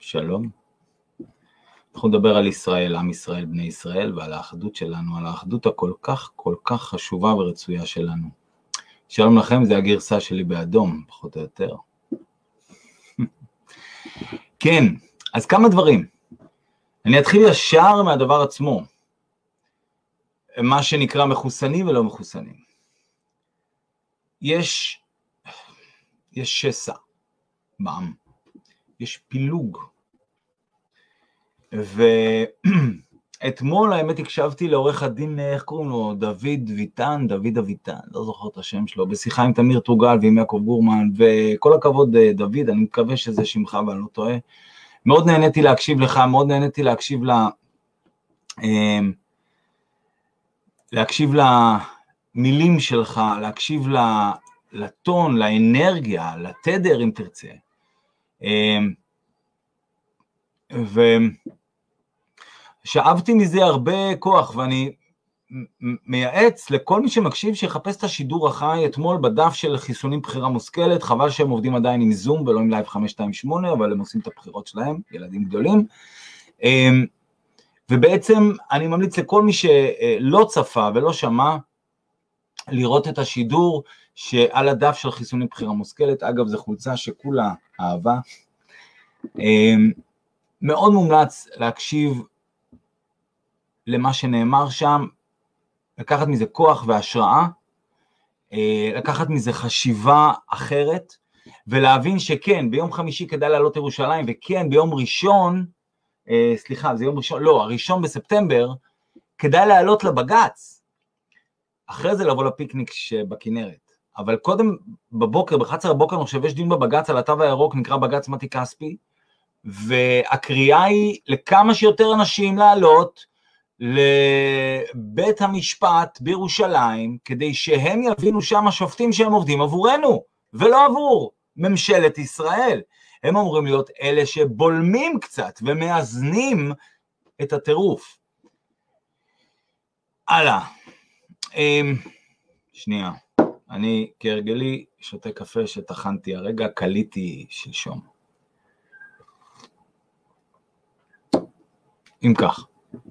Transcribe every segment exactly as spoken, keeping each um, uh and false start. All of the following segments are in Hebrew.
שלום. אנחנו נדבר על ישראל, עם ישראל, בני ישראל, ועל האחדות שלנו, על האחדות הכל כך, כל כך חשובה ורצויה שלנו. שלום לכם, זה הגרסה שלי באדום, פחות או יותר. כן, אז כמה דברים. אני אתחיל ישר מהדבר עצמו, מה שנקרא מחוסנים ולא מחוסנים. יש, יש שסע בעם, יש פילוג. ואתמול האמת הקשבתי לעורך הדין, איך קוראים לו? דוד ויטן, דוד אביטן, לא זוכר את השם שלו, בשיחה עם תמיר טרוגל ועם יעקב גורמן, וכל הכבוד דוד, אני מקווה שזה שמך ואני לא טועה. מאוד נהניתי להקשיב לך, מאוד נהניתי להקשיב ל... להקשיב למילים שלך, להקשיב לטון, לאנרגיה, לתדר אם תרצה. ושאבתי מזה הרבה כוח, ואני מייעץ לכל מי שמקשיב שיחפש את השידור החי אתמול בדף של חיסונים בחירה מושכלת. חבל שהם עובדים עדיין עם זום ולא עם לייב חמש שתיים שמונה, אבל הם עושים את הבחירות שלהם, ילדים גדולים. ובעצם אני ממליץ לכל מי שלא צפה ולא שמע לראות את השידור שעל הדף של חיסונים בחירה מושכלת. אגב, זו חולצה שכולה אהבה. מאוד מומלץ להקשיב למה שנאמר שם, לקחת מזה כוח והשראה, לקחת מזה חשיבה אחרת, ולהבין שכן, ביום חמישי כדאי לעלות ירושלים, וכן, ביום ראשון, סליחה, זה יום ראשון, לא, הראשון בספטמבר, כדאי לעלות לבגץ, אחרי זה לבוא לפיקניק שבכנרת. אבל קודם בבוקר, ב-אחת עשרה בבוקר, אני חושב, יש דין בבגץ על התו הירוק, נקרא בגץ מתי כספי, והקריאה היא לכמה שיותר אנשים לעלות לבית המשפט בירושלים, כדי שהם יבינו שם השופטים שהם עובדים עבורנו, ולא עבור ממשלת ישראל. הם אמורים להיות אלה שבולמים קצת ומאזנים את הטירוף. הלאה. שנייה. אני כהרגלי שותה קפה שטחנתי הרגע, קליתי שלשום. אם כך.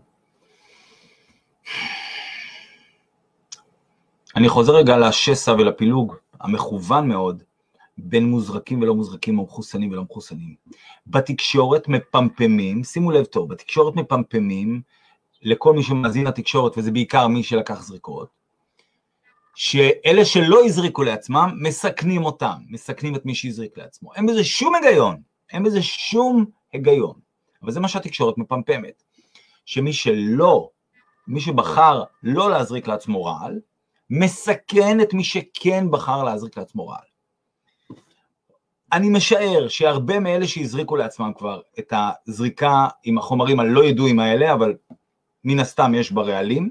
אני חוזר רגע לשסע ולפילוג המכוון מאוד, בין מוזרקים ולא מוזרקים, או מחוסנים ולא מחוסנים. בתקשורת מפמפמים, שימו לב טוב, בתקשורת מפמפמים, לכל מי שמאזין לתקשורת, וזה בעיקר מי שלקח זריקות, שאלה שלא הזריקו לעצמם, מסכנים אותם, מסכנים את מי שהזריק לעצמו. אין בזה שום היגיון, אין בזה שום היגיון. אבל זה מה שהתקשורת מפמפמת. שמי שלא, מי שבחר לא להזריק לעצמו רעל, מסכן את מי שכן בחר להזריק לעצמו רעל. אני משער שהרבה מאלה שהזריקו לעצמם כבר את הזריקה עם החומרים הלא ידועים האלה, אבל מן הסתם יש ברעלים,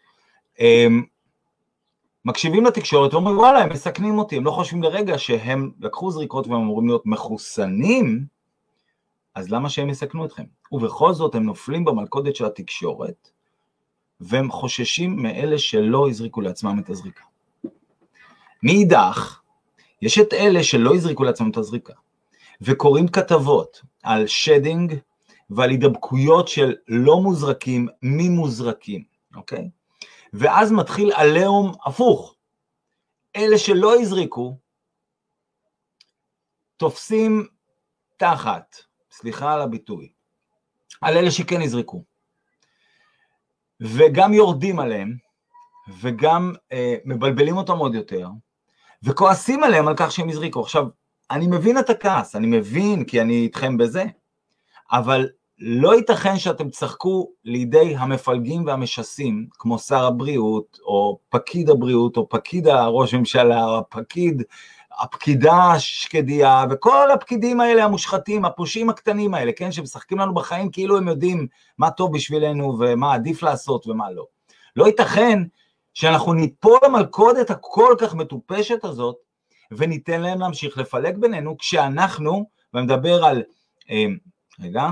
מקשיבים לתקשורת ואומרים, וואלה, הם מסכנים אותי, הם לא חושבים לרגע שהם לקחו זריקות והם אמורים להיות מחוסנים, אז למה שהם יסכנו אתכם? ובכל זאת הם נופלים במלכודת של התקשורת, והם חוששים מאלה שלא הזריקו לעצמם את הזריקה. מאידך, יש את אלה שלא הזריקו לעצמם את הזריקה, וקוראים כתבות על שדינג, ועל הידבקויות של לא מוזרקים, ממוזרקים, אוקיי? ואז מתחיל עליהום הפוך. אלה שלא הזריקו, תופסים תחת, סליחה על הביטוי, על אלה שכן הזריקו, וגם יורדים עליהם, וגם אה, מבלבלים אותם עוד יותר, וכועסים עליהם על כך שהם הזריקו. עכשיו, אני מבין את הכעס, אני מבין כי אני איתכם בזה, אבל לא ייתכן שאתם תשחקו לידי המפלגים והמשסים, כמו שר הבריאות, או פקיד הבריאות, או פקיד הראש ממשלה, או הפקיד, הפקידה השקדיה, וכל הפקידים האלה המושחתים, הפושעים הקטנים האלה, כן, שמשחקים לנו בחיים כאילו הם יודעים מה טוב בשבילנו, ומה עדיף לעשות ומה לא. לא ייתכן שאנחנו ניפול למלכודת הכל כך מטופשת הזאת, וניתן להם להמשיך לפלג בינינו, כשאנחנו, ומדבר על, אה, רגע,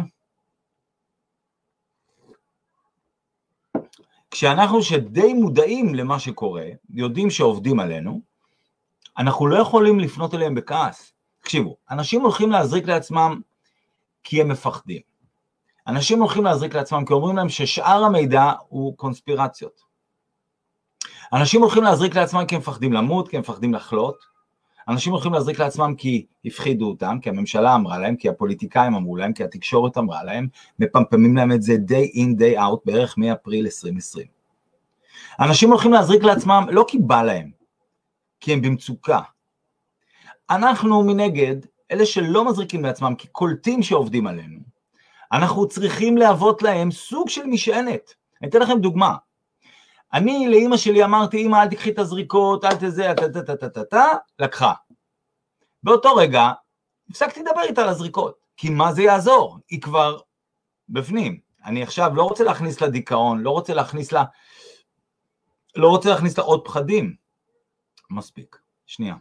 כשאנחנו שדי מודעים למה שקורה, יודעים שעובדים עלינו, אנחנו לא יכולים לפנות אליהם בכעס. תקשיבו, אנשים הולכים להזריק לעצמם כי הם מפחדים. אנשים הולכים להזריק לעצמם כי אומרים להם ששאר המידע הוא קונספירציות. אנשים הולכים להזריק לעצמם כי הם מפחדים למות, כי הם מפחדים לחלות. אנשים הולכים להזריק לעצמם כי הפחידו אותם, כי הממשלה אמרה להם, כי הפוליטיקאים אמרו להם, כי התקשורת אמרה להם, מפמפמים להם את זה day in day out בערך מאפריל עשרים עשרים. אנשים הולכים להזריק לעצמם לא כי בא להם, כי הם במצוקה. אנחנו מנגד, אלה שלא מזריקים לעצמם כי קולטים שעובדים עלינו, אנחנו צריכים להוות להם סוג של משענת. אני אתן לכם דוגמה. אני לאמא שלי אמרתי, אמא אל תקחי את הזריקות, אל תזה, טה-טה-טה-טה-טה, לקחה. באותו רגע, הפסקתי לדבר איתה על הזריקות, כי מה זה יעזור? היא כבר בפנים. אני עכשיו לא רוצה להכניס לה דיכאון, לא רוצה להכניס לה, לא רוצה להכניס לה עוד פחדים. מספיק. שנייה.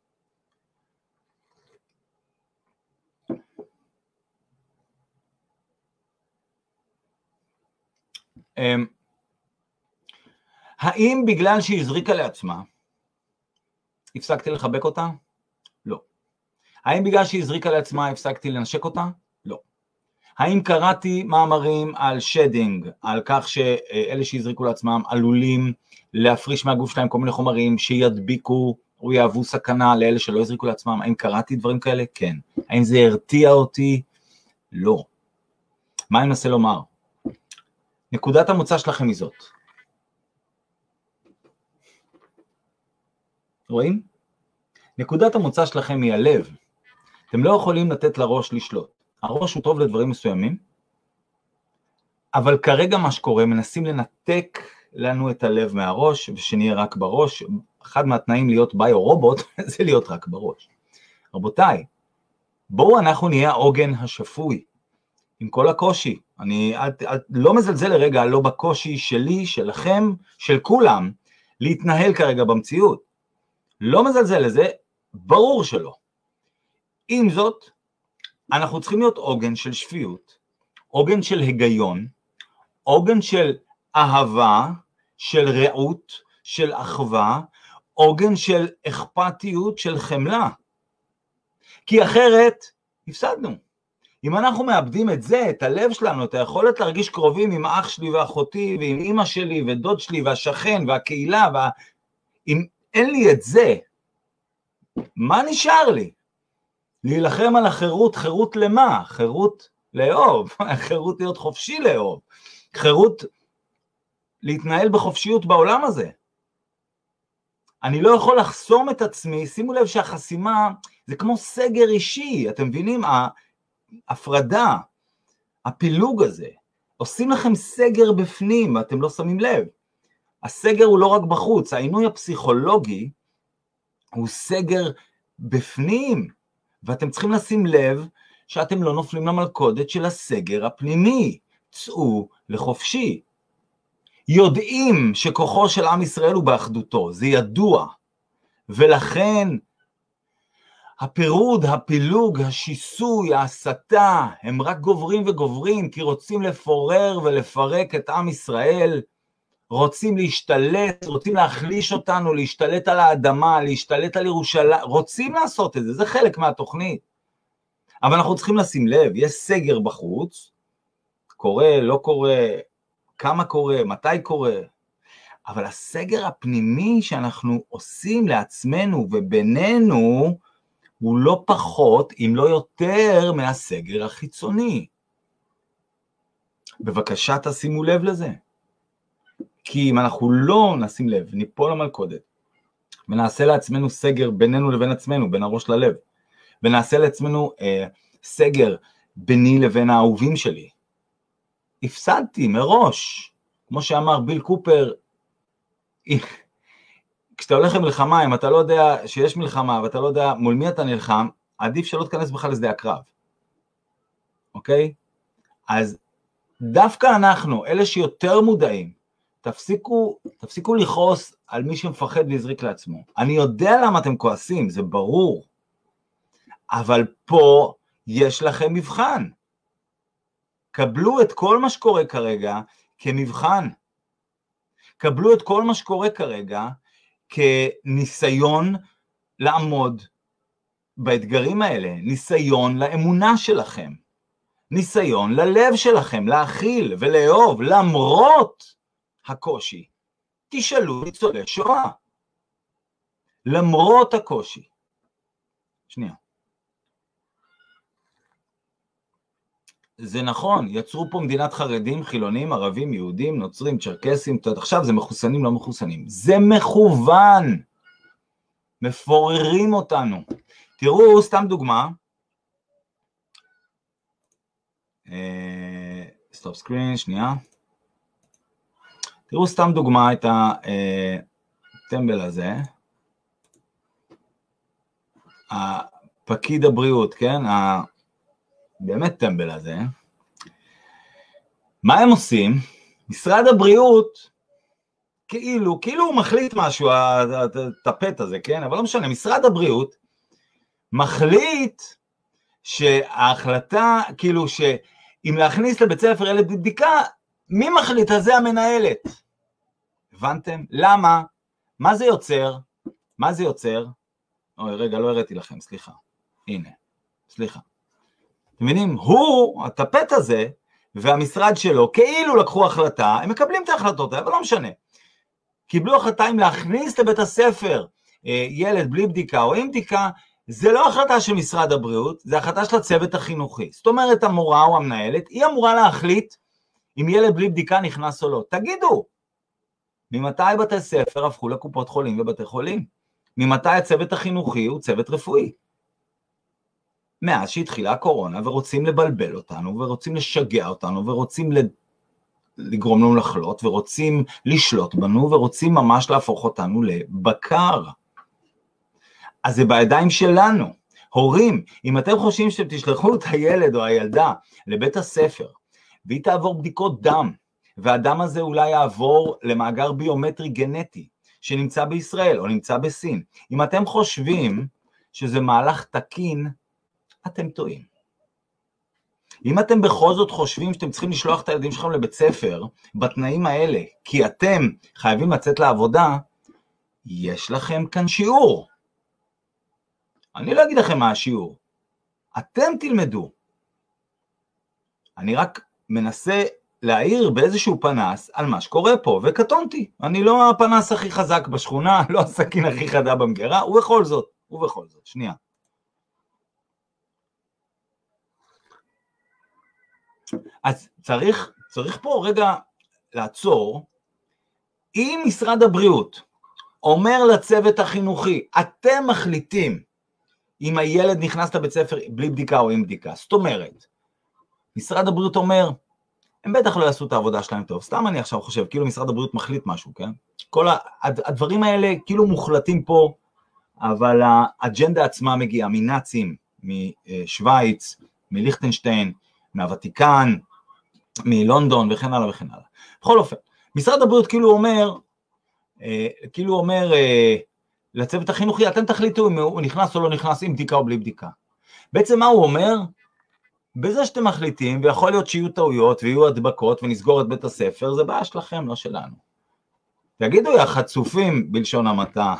האם בגלל שהיא הזריקה לעצמה, הפסקתי לחבק אותה? לא. האם בגלל שהיא הזריקה לעצמה, הפסקתי לנשק אותה? לא. האם קראתי מאמרים על שדינג, על כך שאלה שהזריקו לעצמם עלולים להפריש מהגוף שלהם כל מיני חומרים שידביקו או יהוו סכנה לאלה שלא הזריקו לעצמם? האם קראתי דברים כאלה? כן. האם זה הרתיע אותי? לא. מה אני מנסה לומר? נקודת המוצא שלכם היא זאת. רואים? נקודת המוצא שלכם היא הלב. אתם לא יכולים לתת לראש לשלוט. הראש הוא טוב לדברים מסוימים, אבל כרגע מה שקורה, מנסים לנתק לנו את הלב מהראש, ושנהיה רק בראש. אחד מהתנאים להיות ביו-רובוט, זה להיות רק בראש. רבותיי, בואו אנחנו נהיה העוגן השפוי, עם כל הקושי. אני את, את, לא מזלזל לרגע, לא בקושי שלי, שלכם, של כולם, להתנהל כרגע במציאות. לא מזלזל לזה, ברור שלא. עם זאת, אנחנו צריכים להיות עוגן של שפיות, עוגן של היגיון, עוגן של אהבה, של רעות, של אחווה, עוגן של אכפתיות, של חמלה. כי אחרת, הפסדנו. אם אנחנו מאבדים את זה, את הלב שלנו, את היכולת להרגיש קרובים עם אח שלי ואחותי, ועם אמא שלי ודוד שלי והשכן והקהילה, וה... אם אין לי את זה, מה נשאר לי? להילחם על החירות, חירות למה? חירות לאהוב, חירות להיות חופשי לאהוב, חירות להתנהל בחופשיות בעולם הזה. אני לא יכול לחסום את עצמי, שימו לב שהחסימה זה כמו סגר אישי, אתם מבינים? ההפרדה, הפילוג הזה, עושים לכם סגר בפנים, ואתם לא שמים לב. הסגר הוא לא רק בחוץ, העינוי הפסיכולוגי הוא סגר בפנים, ואתם צריכים לשים לב שאתם לא נופלים למלכודת של הסגר הפנימי. צאו לחופשי. יודעים שכוחו של עם ישראל הוא באחדותו, זה ידוע, ולכן הפירוד, הפילוג, השיסוי, ההסתה, הם רק גוברים וגוברים, כי רוצים לפורר ולפרק את עם ישראל, רוצים להשתלט, רוצים להחליש אותנו, להשתלט על האדמה, להשתלט על ירושלים, רוצים לעשות את זה, זה חלק מהתוכנית. אבל אנחנו צריכים לשים לב, יש סגר בחוץ, קורה, לא קורה, כמה קורה, מתי קורה, אבל הסגר הפנימי שאנחנו עושים לעצמנו ובינינו, הוא לא פחות, אם לא יותר, מהסגר החיצוני. בבקשה תשימו לב לזה. כי אם אנחנו לא נשים לב, ניפול למלכודת, ונעשה לעצמנו סגר בינינו לבין עצמנו, בין הראש ללב, ונעשה לעצמנו אה, סגר ביני לבין האהובים שלי, הפסדתי מראש, כמו שאמר ביל קופר, כשאתה הולך למלחמה, אם אתה לא יודע שיש מלחמה, ואתה לא יודע מול מי אתה נלחם, עדיף שלא תכנס בכלל לשדה הקרב. אוקיי? אז דווקא אנחנו, אלה שיותר מודעים, תפסיקו, תפסיקו לכעוס על מי שמפחד ויזריק לעצמו. אני יודע למה אתם כועסים, זה ברור. אבל פה יש לכם מבחן. קבלו את כל מה שקורה כרגע כמבחן. קבלו את כל מה שקורה כרגע כניסיון לעמוד באתגרים האלה, ניסיון לאמונה שלכם. ניסיון ללב שלכם להכיל ולאהוב למרות הקושי. תשאלו ניצולי שואה. למרות הקושי. שנייה. זה נכון, יצרו פה מדינת חרדים, חילונים, ערבים, יהודים, נוצרים, צ'רקסים, עכשיו זה מחוסנים, לא מחוסנים. זה מכוון. מפוררים אותנו. תראו, סתם דוגמה. סטופ סקרין, שנייה. תראו סתם דוגמה את הטמבל הזה. הפקיד הבריאות, כן? באמת טמבל הזה. מה הם עושים? משרד הבריאות, כאילו, כאילו הוא מחליט משהו, הטפט הזה, כן? אבל לא משנה, משרד הבריאות מחליט שההחלטה, כאילו שאם להכניס לבית ספר ילד בבדיקה, מי מחליט? אז זה המנהלת. הבנתם? למה? מה זה יוצר? מה זה יוצר? אוי, רגע, לא הראיתי לכם, סליחה. הנה, סליחה. אתם מבינים? הוא, הטפט הזה, והמשרד שלו, כאילו לקחו החלטה, הם מקבלים את ההחלטות, אבל לא משנה. קיבלו החלטה אם להכניס לבית הספר ילד בלי בדיקה או עם בדיקה, זה לא החלטה של משרד הבריאות, זה החלטה של הצוות החינוכי. זאת אומרת, המורה או המנהלת, היא אמורה להחליט אם ילד בלי בדיקה נכנס או לא. תגידו, ממתי בתי ספר הפכו לקופות חולים ובתי חולים? ממתי הצוות החינוכי הוא צוות רפואי? מאז שהתחילה הקורונה ורוצים לבלבל אותנו ורוצים לשגע אותנו ורוצים לגרום לנו לחלות ורוצים לשלוט בנו ורוצים ממש להפוך אותנו לבקר. אז זה בידיים שלנו. הורים, אם אתם חושבים שאתם תשלחו את הילד או הילדה לבית הספר והיא תעבור בדיקות דם והדם הזה אולי יעבור למאגר ביומטרי גנטי שנמצא בישראל או נמצא בסין, אם אתם חושבים שזה מהלך תקין, אתם טועים. אם אתם בכל זאת חושבים שאתם צריכים לשלוח את הילדים שלכם לבית ספר בתנאים האלה, כי אתם חייבים לצאת לעבודה, יש לכם כאן שיעור. אני לא אגיד לכם מה השיעור. אתם תלמדו. אני רק מנסה להעיר באיזשהו פנס על מה שקורה פה, וקטונתי. אני לא הפנס הכי חזק בשכונה, לא הסכין הכי חדה במגירה, ובכל זאת, ובכל זאת, שנייה. אז צריך, צריך פה רגע לעצור, אם משרד הבריאות אומר לצוות החינוכי, אתם מחליטים אם הילד נכנס לבית ספר בלי בדיקה או עם בדיקה, זאת אומרת, משרד הבריאות אומר, הם בטח לא יעשו את העבודה שלהם טוב, סתם אני עכשיו חושב, כאילו משרד הבריאות מחליט משהו, כן? כל הדברים האלה כאילו מוחלטים פה, אבל האג'נדה עצמה מגיעה מנאצים, משוויץ, מליכטנשטיין, מהוותיקן, מלונדון וכן הלאה וכן הלאה. בכל אופן, משרד הבריאות כאילו אומר, כאילו אומר לצוות החינוכי, אתם תחליטו אם הוא נכנס או לא נכנס, עם בדיקה או בלי בדיקה. בעצם מה הוא אומר? בזה שאתם מחליטים, ויכול להיות שיהיו טעויות ויהיו הדבקות ונסגור את בית הספר, זה בעיה שלכם, לא שלנו. תגידו, יא חצופים בלשון המעטה,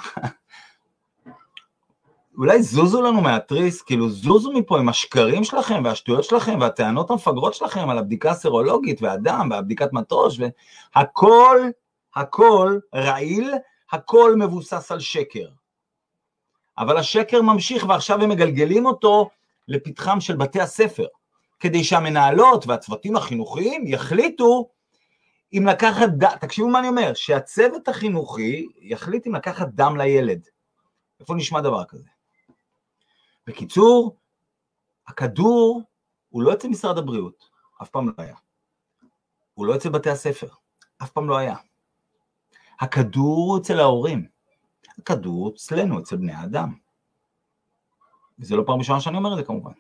אולי זוזו לנו מהתריס, כאילו זוזו מפה עם השקרים שלכם והשטויות שלכם והטענות המפגרות שלכם על הבדיקה הסרולוגית והדם והבדיקת מטוש, והכל, הכל רעיל, הכל מבוסס על שקר. אבל השקר ממשיך ועכשיו הם מגלגלים אותו לפתחם של בתי הספר, כדי שהמנהלות והצוותים החינוכיים יחליטו אם לקחת דם, תקשיבו מה אני אומר, שהצוות החינוכי יחליט אם לקחת דם לילד. איפה נשמע דבר כזה? בקיצור, הכדור הוא לא אצל משרד הבריאות, אף פעם לא היה. הוא לא אצל בתי הספר, אף פעם לא היה. הכדור הוא אצל ההורים, הכדור אצלנו, אצל בני האדם. וזה לא פעם ראשונה שאני אומר את זה כמובן.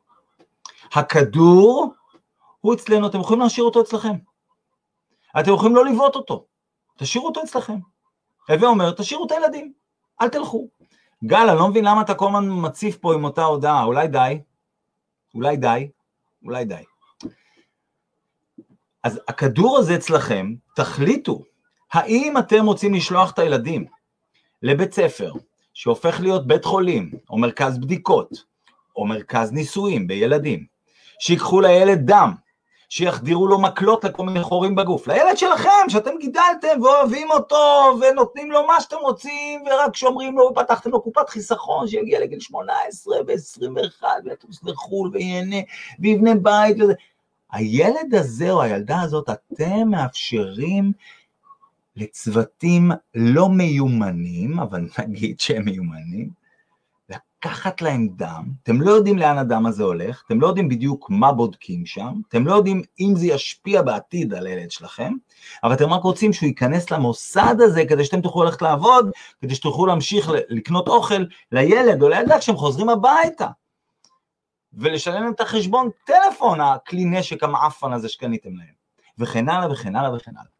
הכדור הוא אצלנו, אתם יכולים להשאיר אותו אצלכם. אתם יכולים לא לבעוט אותו, תשאירו אותו אצלכם. הווה אומר, תשאירו את הילדים, אל תלכו. גל, אני לא מבין למה אתה כל הזמן מציף פה עם אותה הודעה, אולי די, אולי די, אולי די. אז הכדור הזה אצלכם, תחליטו, האם אתם רוצים לשלוח את הילדים לבית ספר, שהופך להיות בית חולים, או מרכז בדיקות, או מרכז ניסויים בילדים, שיקחו לילד דם, שיחדירו לו מקלות לכל מיני חורים בגוף, לילד שלכם, שאתם גידלתם ואוהבים אותו, ונותנים לו מה שאתם רוצים, ורק שומרים לו, ופתחתם לו קופת חיסכון, שיגיע לגיל שמונה עשרה ו-עשרים ואחת, ויטוס לחול, ויהנה, ויבנה בית, וזה. הילד הזה או הילדה הזאת, אתם מאפשרים לצוותים לא מיומנים, אבל נגיד שהם מיומנים, לקחת להם דם, אתם לא יודעים לאן הדם הזה הולך, אתם לא יודעים בדיוק מה בודקים שם, אתם לא יודעים אם זה ישפיע בעתיד על הילד שלכם, אבל אתם רק רוצים שהוא ייכנס למוסד הזה, כדי שאתם תוכלו ללכת לעבוד, כדי שתוכלו להמשיך לקנות אוכל לילד או לילדה כשהם חוזרים הביתה, ולשלם להם את החשבון טלפון, הכלי נשק המעפן הזה שקניתם להם, וכן הלאה וכן הלאה וכן הלאה.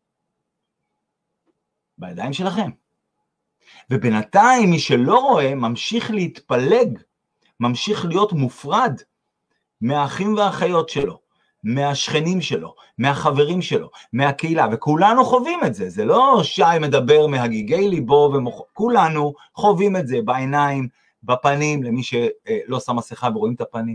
בידיים שלכם. ובינתיים מי שלא רואה ממשיך להתפלג, ממשיך להיות מופרד מהאחים והאחיות שלו, מהשכנים שלו, מהחברים שלו, מהקהילה, וכולנו חווים את זה, זה לא שי מדבר מהגיגי ליבו ומוח... כולנו חווים את זה בעיניים, בפנים, למי שלא שם מסכה ורואים את הפנים.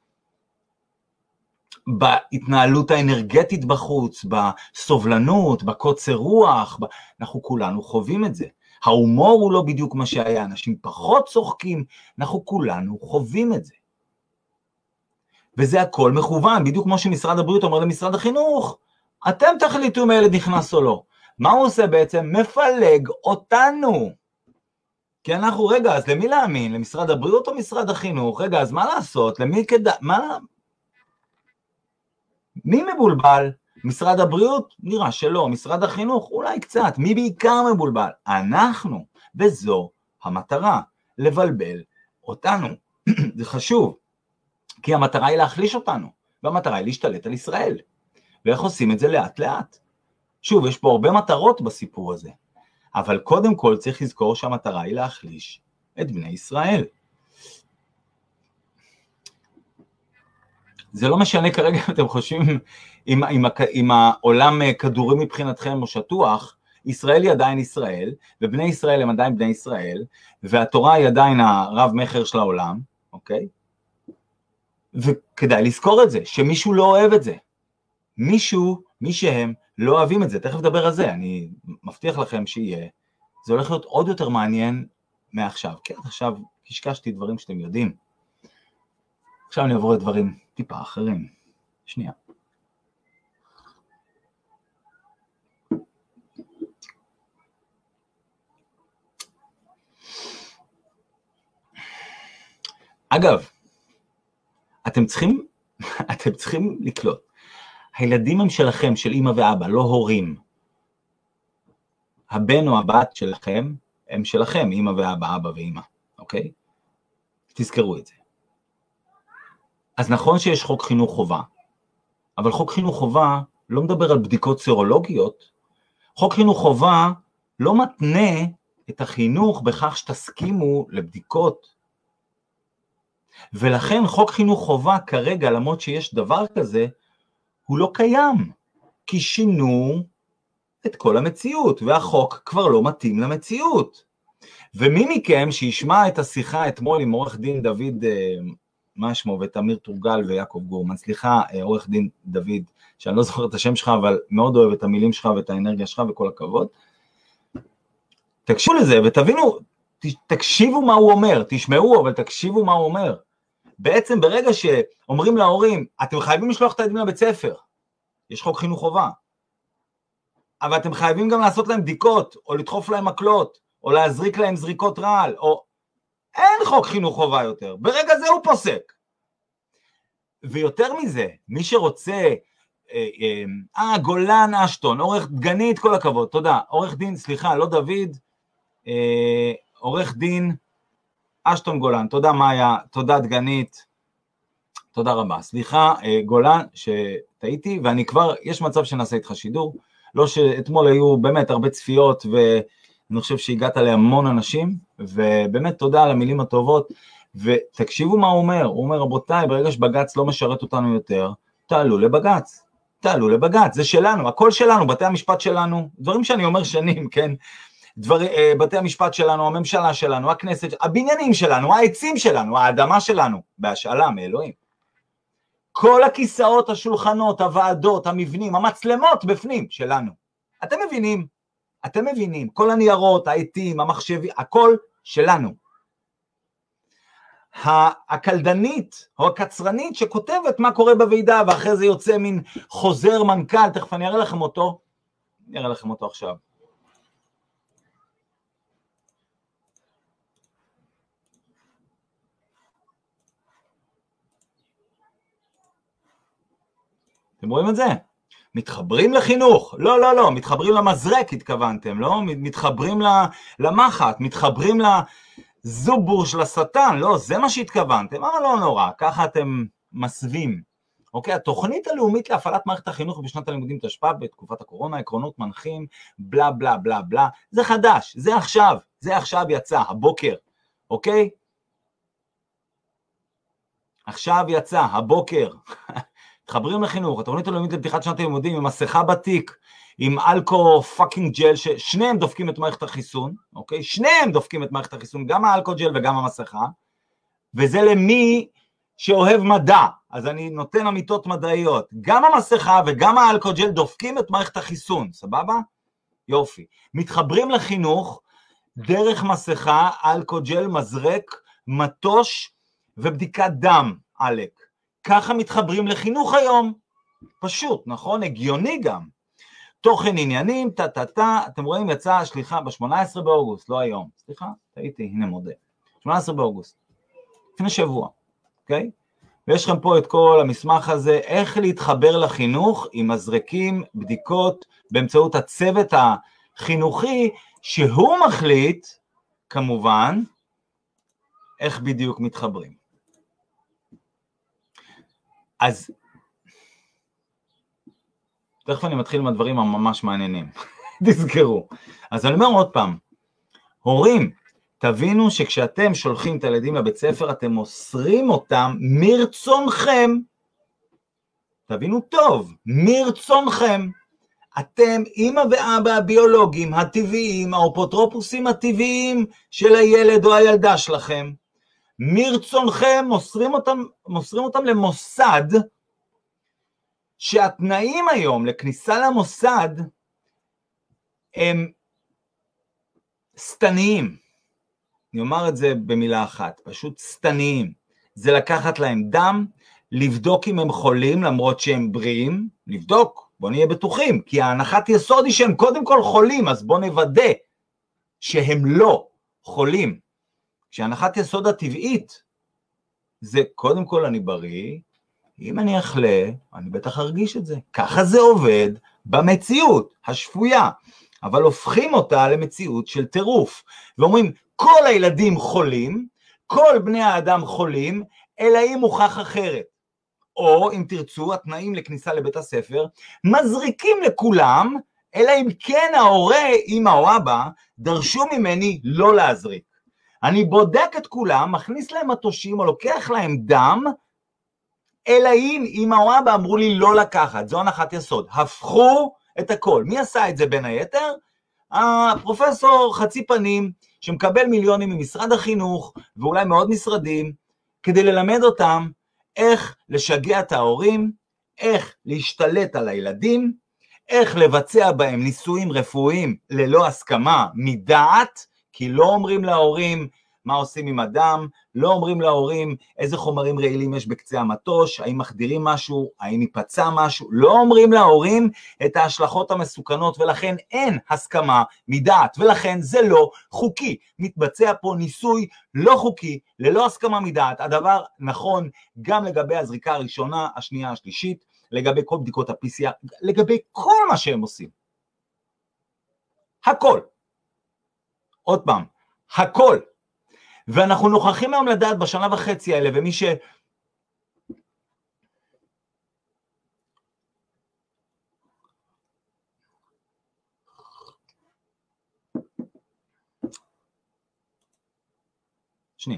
בהתנהלות האנרגטית בחוץ, בסובלנות, בקוצר רוח, ב... אנחנו כולנו חווים את זה. ההומור הוא לא בדיוק מה שהיה, אנשים פחות צוחקים, אנחנו כולנו חווים את זה. וזה הכל מכוון, בדיוק כמו שמשרד הבריאות אומר למשרד החינוך, אתם תחליטו אם הילד נכנס או לא. מה הוא עושה בעצם? מפלג אותנו. כי אנחנו, רגע, אז למי להאמין? למשרד הבריאות או משרד החינוך? רגע, אז מה לעשות? למי כדאי? מה? מי מבולבל? משרד הבריאות? נראה שלא. משרד החינוך? אולי קצת. מי בעיקר מבולבל? אנחנו. וזו המטרה, לבלבל אותנו. זה חשוב. כי המטרה היא להחליש אותנו. והמטרה היא להשתלט על ישראל. ואיך עושים את זה לאט לאט? שוב, יש פה הרבה מטרות בסיפור הזה. אבל קודם כל צריך לזכור שהמטרה היא להחליש את בני ישראל. זה לא משנה כרגע אם אתם חושבים, אם, אם, אם העולם כדורי מבחינתכם הוא שטוח, ישראל היא עדיין ישראל, ובני ישראל הם עדיין בני ישראל, והתורה היא עדיין הרב מחר של העולם, אוקיי? וכדאי לזכור את זה, שמישהו לא אוהב את זה. מישהו, מי שהם, לא אוהבים את זה, תכף נדבר על זה, אני מבטיח לכם שיהיה, זה הולך להיות עוד יותר מעניין מעכשיו, כן, עכשיו קשקשתי דברים שאתם יודעים, עכשיו אני אעבור לדברים טיפה אחרים, שנייה. אגב, אתם צריכים, אתם צריכים לקלוט, הילדים הם שלכם, של אמא ואבא, לא הורים. הבן או הבת שלכם, הם שלכם, אמא ואבא, אבא ואמא, אוקיי? תזכרו את זה. אז נכון שיש חוק חינוך חובה, אבל חוק חינוך חובה לא מדבר על בדיקות סרולוגיות, חוק חינוך חובה לא מתנה את החינוך בכך שתסכימו לבדיקות, ולכן חוק חינוך חובה כרגע, למרות שיש דבר כזה, הוא לא קיים, כי שינו את כל המציאות, והחוק כבר לא מתאים למציאות. ומי מכם שישמע את השיחה אתמול עם עורך דין דוד, מה שמו, ותמיר תורגל ויעקב גורמן, סליחה, עורך דין דוד, שאני לא זוכר את השם שלך, אבל מאוד אוהב את המילים שלך ואת האנרגיה שלך וכל הכבוד, תקשיבו לזה ותבינו, תקשיבו מה הוא אומר, תשמעו, אבל תקשיבו מה הוא אומר. בעצם ברגע שאומרים להורים, אתם חייבים לשלוח את הילדים לבית ספר, יש חוק חינוך חובה, אבל אתם חייבים גם לעשות להם בדיקות, או לדחוף להם מקלות, או להזריק להם זריקות רעל, או אין חוק חינוך חובה יותר, ברגע זה הוא פוסק. ויותר מזה, מי שרוצה, אה, אה, גולן אשטון, עורך דגנית, כל הכבוד, תודה, עורך דין, סליחה, לא דוד, אה, עורך דין, אשטון גולן, תודה מאיה, תודה דגנית, תודה רבה, סליחה גולן שטעיתי, ואני כבר, יש מצב שנעשה איתך שידור, לא שאתמול היו באמת הרבה צפיות, ואני חושב שהגעת להמון אנשים, ובאמת תודה על המילים הטובות, ותקשיבו מה הוא אומר, הוא אומר רבותיי, ברגע שבגץ לא משרת אותנו יותר, תעלו לבגץ, תעלו לבגץ, זה שלנו, הכל שלנו, בתי המשפט שלנו, דברים שאני אומר שנים, כן, דבר, בתי המשפט שלנו, הממשלה שלנו, הכנסת, הבניינים שלנו, העצים שלנו, האדמה שלנו, בהשאלה מאלוהים. כל הכיסאות, השולחנות, הוועדות, המבנים, המצלמות בפנים שלנו. אתם מבינים? אתם מבינים? כל הניירות, העטים, המחשבים, הכל שלנו. הקלדנית או הקצרנית שכותבת מה קורה בוועידה, ואחרי זה יוצא מין חוזר מנכ"ל, תכף אני אראה לכם אותו, אני אראה לכם אותו עכשיו. אתם רואים את זה? מתחברים לחינוך, לא, לא, לא, מתחברים למזרק התכוונתם, לא? מתחברים למחט, מתחברים לזובור של השטן, לא, זה מה שהתכוונתם, אבל לא נורא, ככה אתם מסווים. אוקיי, התוכנית הלאומית להפעלת מערכת החינוך בשנת הלימודים תשפ"ב בתקופת הקורונה, עקרונות מנחים, בלה בלה בלה בלה, זה חדש, זה עכשיו, זה עכשיו יצא, הבוקר, אוקיי? עכשיו יצא, הבוקר. מתחברים לחינוך, התוכנית הלאומית לפתיחת שנת הלימודים, עם מסכה בתיק, עם אלכו פאקינג ג'ל, ששניהם דופקים את מערכת החיסון, אוקיי? שניהם דופקים את מערכת החיסון, גם האלכו ג'ל וגם המסכה, וזה למי שאוהב מדע, אז אני נותן אמיתות מדעיות, גם המסכה וגם האלכו ג'ל דופקים את מערכת החיסון, סבבה? יופי. מתחברים לחינוך, דרך מסכה, אלכו ג'ל, מזרק, מטוש ובדיקת דם, אלק. ככה מתחברים לחינוך היום, פשוט, נכון? הגיוני גם. תוכן עניינים, טה-טה-טה, אתם רואים, יצא שליחה ב-שמונה עשרה באוגוסט, לא היום, סליחה, טעיתי, הנה מודה, שמונה עשרה באוגוסט, לפני שבוע, אוקיי? ויש לכם פה את כל המסמך הזה, איך להתחבר לחינוך עם מזרקים, בדיקות, באמצעות הצוות החינוכי, שהוא מחליט, כמובן, איך בדיוק מתחברים. אז תכף אני מתחיל עם הדברים הממש מעניינים, תזכרו. אז אני אומר עוד פעם, הורים, תבינו שכשאתם שולחים את הילדים לבית ספר, אתם מוסרים אותם מרצונכם, תבינו טוב, מרצונכם, אתם אמא ואבא הביולוגיים, הטבעיים, האפוטרופוסים הטבעיים של הילד או הילדה שלכם, מרצונכם מוסרים אותם, מוסרים אותם למוסד, שהתנאים היום לכניסה למוסד הם סתניים. אני אומר את זה במילה אחת, פשוט סתניים. זה לקחת להם דם, לבדוק אם הם חולים למרות שהם בריאים, לבדוק, בוא נהיה בטוחים, כי ההנחת יסוד היא שהם קודם כל חולים, אז בוא נוודא שהם לא חולים. כשהנחת יסוד הטבעית, זה קודם כל אני בריא, אם אני אחלה, אני בטח ארגיש את זה. ככה זה עובד במציאות השפויה, אבל הופכים אותה למציאות של טירוף. ואומרים, כל הילדים חולים, כל בני האדם חולים, אלא אם הוכח אחרת. או אם תרצו, התנאים לכניסה לבית הספר, מזריקים לכולם, אלא אם כן ההורה, אמא או אבא, דרשו ממני לא להזריק. אני בודק את כולם, מכניס להם מטושים או לוקח להם דם, אלא אם אמא או אבא אמרו לי לא לקחת, זו הנחת יסוד. הפכו את הכל. מי עשה את זה בין היתר? הפרופסור חצי פנים, שמקבל מיליונים ממשרד החינוך, ואולי מאוד משרדים, כדי ללמד אותם איך לשגע את ההורים, איך להשתלט על הילדים, איך לבצע בהם ניסויים רפואיים ללא הסכמה מדעת, כי לא אומרים להורים מה עושים עם הדם, לא אומרים להורים איזה חומרים רעילים יש בקצה המטוש, האם מחדירים משהו, האם ייפצע משהו, לא אומרים להורים את ההשלכות המסוכנות, ולכן אין הסכמה מדעת, ולכן זה לא חוקי. מתבצע פה ניסוי לא חוקי, ללא הסכמה מדעת. הדבר נכון גם לגבי הזריקה הראשונה, השנייה, השלישית, לגבי כל בדיקות ה-פי סי אר, לגבי כל מה שהם עושים. הכל. עוד פעם, הכל. ואנחנו נוכחים היום לדעת בשנה וחצי האלה, ומי ש... שנייה.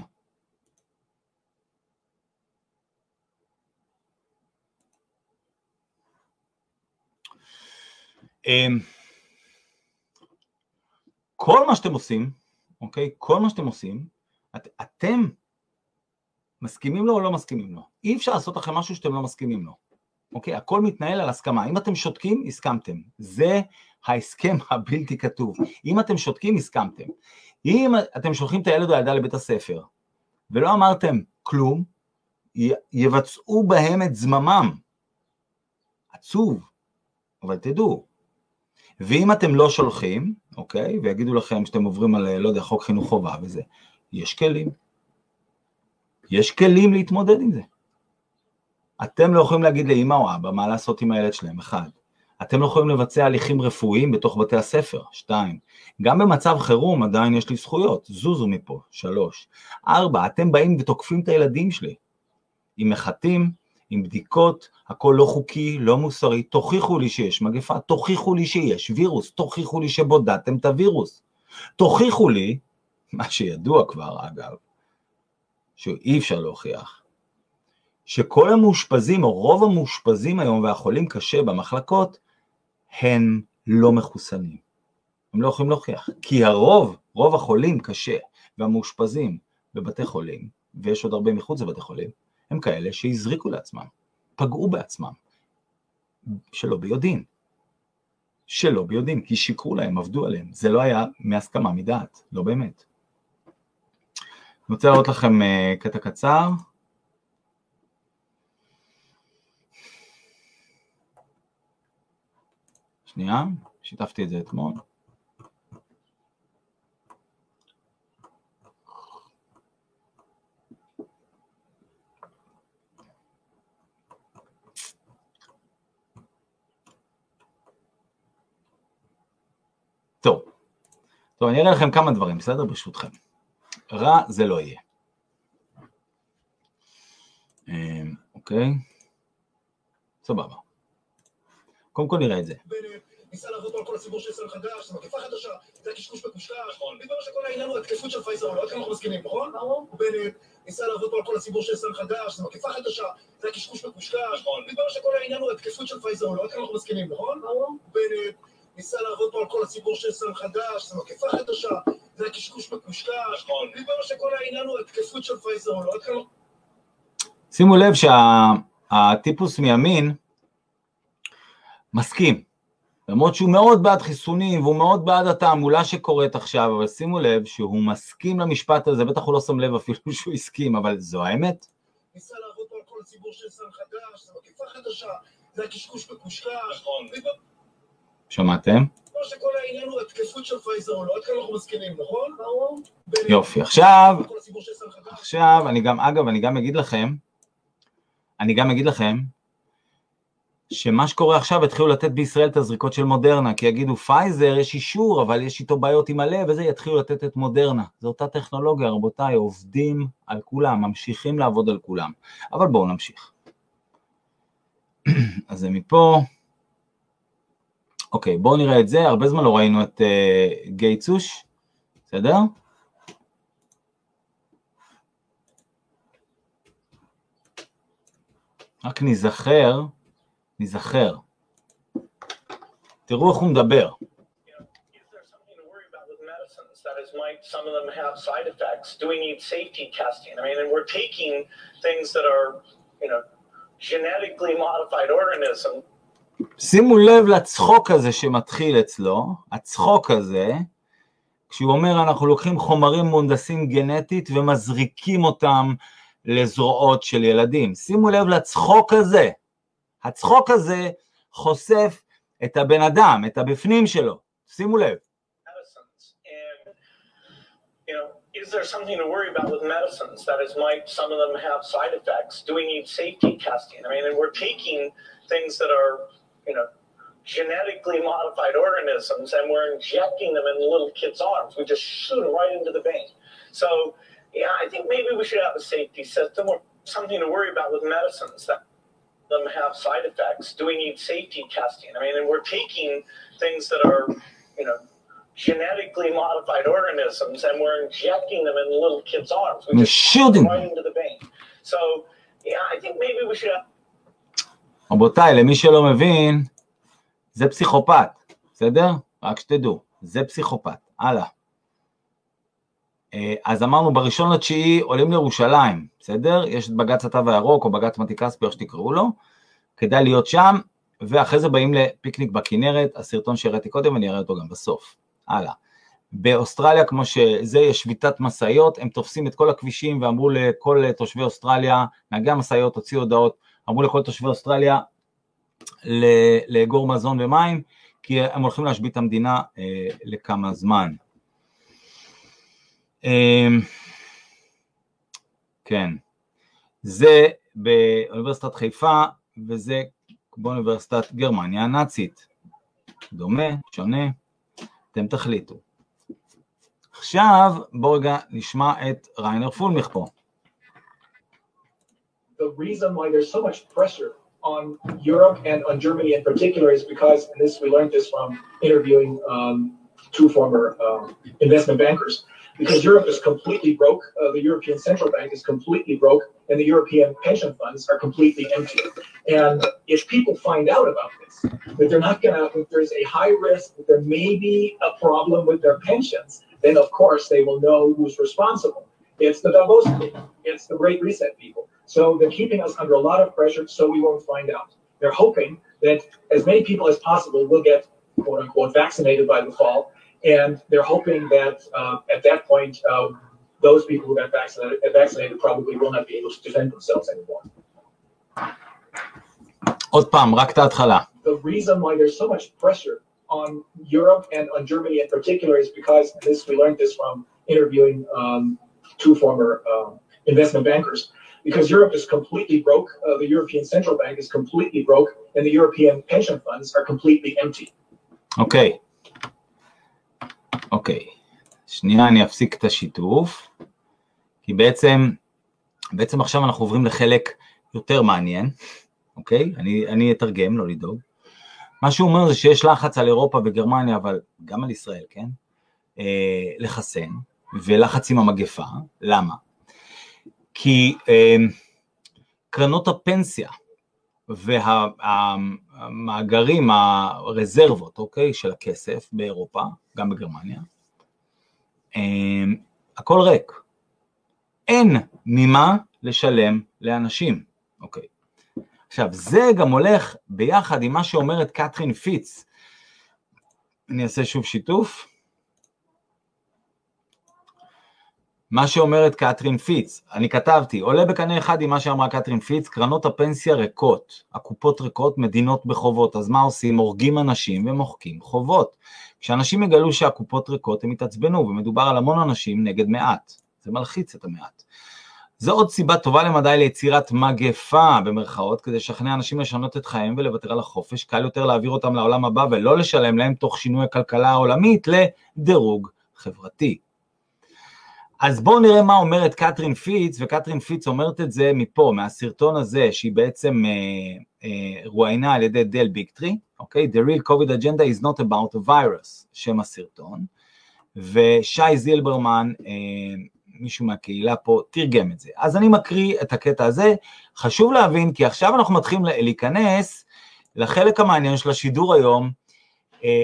כל מה שאתם עושים, אוקיי? כל מה שאתם עושים, את, אתם מסכימים לו או לא מסכימים לו. אי אפשר לעשות לכם משהו שאתם לא מסכימים לו. אוקיי? הכל מתנהל על הסכמה. אם אתם שותקים, הסכמתם. זה ההסכם הבלתי כתוב. אם אתם שותקים, הסכמתם. אם אתם שולחים את הילד או הילדה לבית הספר, ולא אמרתם כלום, יבצעו בהם את זממם. עצוב, אבל תדעו. ואם אתם לא שולחים, אוקיי, ויגידו לכם שאתם עוברים על, לא יודע, חוק חינוך חובה וזה, יש כלים. יש כלים להתמודד עם זה. אתם לא יכולים להגיד לאמא או אבא מה לעשות עם הילד שלהם, אחד. אתם לא יכולים לבצע הליכים רפואיים בתוך בתי הספר, שתיים. גם במצב חירום עדיין יש לי זכויות, זוזו מפה, שלוש. ארבע, אתם באים ותוקפים את הילדים שלי. עם מחטים, עם בדיקות, הכל לא חוקי, לא מוסרי, תוכיחו לי שיש מגפה, תוכיחו לי שיש וירוס, תוכיחו לי שבודדתם את הווירוס. תוכיחו לי, מה שידוע כבר אגב, שאי אפשר להוכיח, שכל המאושפזים או רוב המאושפזים היום והחולים קשה במחלקות, הם לא מחוסנים. הם לא יכולים להוכיח, כי הרוב, רוב החולים קשה והמאושפזים בבתי חולים, ויש עוד הרבה מחוץ לבתי חולים, הם כאלה שהזריקו לעצמם, פגעו בעצמם, שלא ביודעין, שלא ביודעין, כי שיקרו להם, עבדו עליהם, זה לא היה מהסכמה מדעת, לא באמת. אני רוצה לראות לכם uh, קטע קצר, שנייה, שיתפתי את זה אתמול. טוב, טוב, אני אראה לכם כמה דברים, בסדר? ברשותכם. רע זה לא יהיה. אוקיי? סבבה. קודם כל נראה את זה. ניסה לעבוד פה על כל הציבור של ישראל חדש, זה מגפה חדשה, זה הקשקוש בקושקש, מתברר שכל העניין הוא התקפות של פייזר, לא עד כמה אנחנו מסכימים, נכון? בנט ניסה לעבוד פה על כל הציבור של ישראל חדש, זה מגפה חדשה, זה הקשקוש בקושקש, מתברר שכל העניין הוא התקפות של פייזר, לא עד כמה אנחנו מסכימים, נכון? בנט ניסה לעבוד פה על כל הציבור של ישראל חדש, זה מגפה חדשה, זה הקשקוש בקושקש, מתברר שכל העניין הוא התקפות של פייזר, לא עד כמה... שימו לב שהטיפוס מימין מסכים. למרות שהוא מאוד בעד חיסונים, והוא מאוד בעד התעמולה שקורית עכשיו, אבל שימו לב שהוא מסכים למשפט הזה, בטח הוא לא שם לב אפילו שהוא הסכים, אבל זו האמת. ניסה לעבוד פה על כל הציבור של ישראל חדש, זה מגפה חדשה, זה הקשקוש בקושקש. שמעתם? כמו שכל העניין הוא התקפות של פייזר, לא עד כמה אנחנו מסכימים, נכון? יופי, עכשיו, עכשיו, אני גם, אגב, אני גם אגיד לכם, אני גם אגיד לכם, שמה שקורה עכשיו התחילו לתת בישראל את הזריקות של מודרנה, כי יגידו פייזר יש אישור, אבל יש איתו בעיות עם הלב, וזה יתחילו לתת את מודרנה. זו אותה טכנולוגיה, רבותיי, עובדים על כולם, ממשיכים לעבוד על כולם. אבל בואו נמשיך. אז זה מפה. אוקיי, בואו נראה את זה, הרבה זמן לא ראינו את uh, גייצוש, בסדר? רק נזכר, נזכר. תראו איך הוא מדבר. Some of them have side effects. Do we need safety testing? I mean, and we're taking things that are, you know, genetically modified organisms. שימו לב לצחוק הזה שמתחיל אצלו, הצחוק הזה, כשהוא אומר אנחנו לוקחים חומרים מונדסים גנטית ומזריקים אותם לזרועות של ילדים. שימו לב לצחוק הזה. הצחוק הזה חושף את הבן אדם, את הבפנים שלו. שימו לב. You know, is there something to worry about with medicines? That is, might some of them have side effects? Do we need safety testing? I mean, and we're taking things that are, you know, genetically modified organisms, and we're injecting them in little kids' arms. We just shoot them right into the vein. So, yeah, I think maybe we should have a safety system or something to worry about with medicines that them have side effects. Do we need safety testing? I mean, and we're taking things that are, you know, genetically modified organisms, and we're injecting them in little kids' arms. We just shoot them right into the vein. So, yeah, I think maybe we should have... רבותיי, למי שלא מבין, זה פסיכופת, בסדר? רק שתדעו, זה פסיכופת. הלאה. אז אמרנו, בראשון לתשיעי עולים לירושלים, בסדר? יש את בג"ץ התו הירוק, או בג"ץ מתי כספי, או שתקראו לו, כדאי להיות שם, ואחרי זה באים לפיקניק בכנרת, הסרטון שהראיתי קודם, אני אראה אותו גם בסוף. הלאה. באוסטרליה, כמו שזה, יש שביתת מסעיות, הם תופסים את כל הכבישים, ואמרו לכל תושבי אוסטרליה, נהגי המסעיות הוציאו הודעות, אמרו לכל תושבי אוסטרליה, לאגור מזון ומים, כי הם הולכים להשבית את המדינה אה, לכמה זמן. אה, כן, זה באוניברסיטת חיפה, וזה באוניברסיטת גרמניה הנאצית. דומה, שונה, אתם תחליטו. עכשיו בואו רגע נשמע את ריינר פולמיך פה. The reason why there's so much pressure on Europe and on Germany in particular is because, and this we learned this from interviewing um, two former um, investment bankers, because Europe is completely broke, uh, the European Central Bank is completely broke, and the European pension funds are completely empty. And if people find out about this, that they're not gonna, if there's a high risk that there may be a problem with their pensions, then of course they will know who's responsible. It's the Davos people, it's the Great Reset people. So they're keeping us under a lot of pressure so we won't find out. They're hoping that as many people as possible will get, quote unquote, vaccinated by the fall, and they're hoping that uh, at that point, uh, those people who got vaccinated, vaccinated probably will not be able to defend themselves anymore. עוד פעם, רק את ההתחלה. The reason why there's so much pressure on Europe and on Germany in particular is because, and this we learned this from interviewing um, two former uh, investment bankers, because Europe is completely broke, uh, the European Central Bank is completely broke, and the European pension funds are completely empty. אוקיי. אוקיי. שנייה, אני אפסיק את השיתוף, כי בעצם, בעצם עכשיו אנחנו עוברים לחלק יותר מעניין, אוקיי? אני, אני אתרגם, לא לדאוג. מה שהוא אומר זה שיש לחץ על אירופה וגרמניה, אבל גם על ישראל, כן? אה, לחסן, ולחץ עם המגפה. למה? כי אה, קרנות הפנסיה והמאגרים, הרזרבות, אוקיי, של הכסף באירופה, גם בגרמניה, אה, הכל ריק. אין ממה לשלם לאנשים, אוקיי. עכשיו, זה גם הולך ביחד עם מה שאומרת קתרין פיץ. אני אעשה שוב שיתוף. מה שאומרת קתרין פיץ, אני כתבתי, עולה בקנה אחד עם מה שאמרה קתרין פיץ, קרנות הפנסיה ריקות, הקופות ריקות, מדינות בחובות, אז מה עושים? הורגים אנשים ומוחקים חובות. כשאנשים יגלו שהקופות ריקות, הם יתעצבנו, ומדובר על המון אנשים נגד מעט. זה מלחיץ את המעט. זו עוד סיבה טובה למדי ליצירת מגפה במרכאות, כדי לשכנע אנשים לשנות את חייהם ולוותר על החופש, קל יותר להעביר אותם לעולם הבא ולא לשלם להם תוך שינוי הכלכלה העולמית לדירוג חברתי. אז בואו נראה מה אומרת קתרין פיץ, וקתרין פיץ אומרת את זה מפה, מהסרטון הזה, שהיא בעצם אה, אה, רואיינה על ידי דל ביקטרי, אוקיי? The real COVID agenda is not about a virus, שם הסרטון, ושי זילברמן, אה, מישהו מהקהילה פה תרגם את זה. אז אני מקריא את הקטע הזה, חשוב להבין, כי עכשיו אנחנו מתחילים להיכנס לחלק המעניין של השידור היום, אה,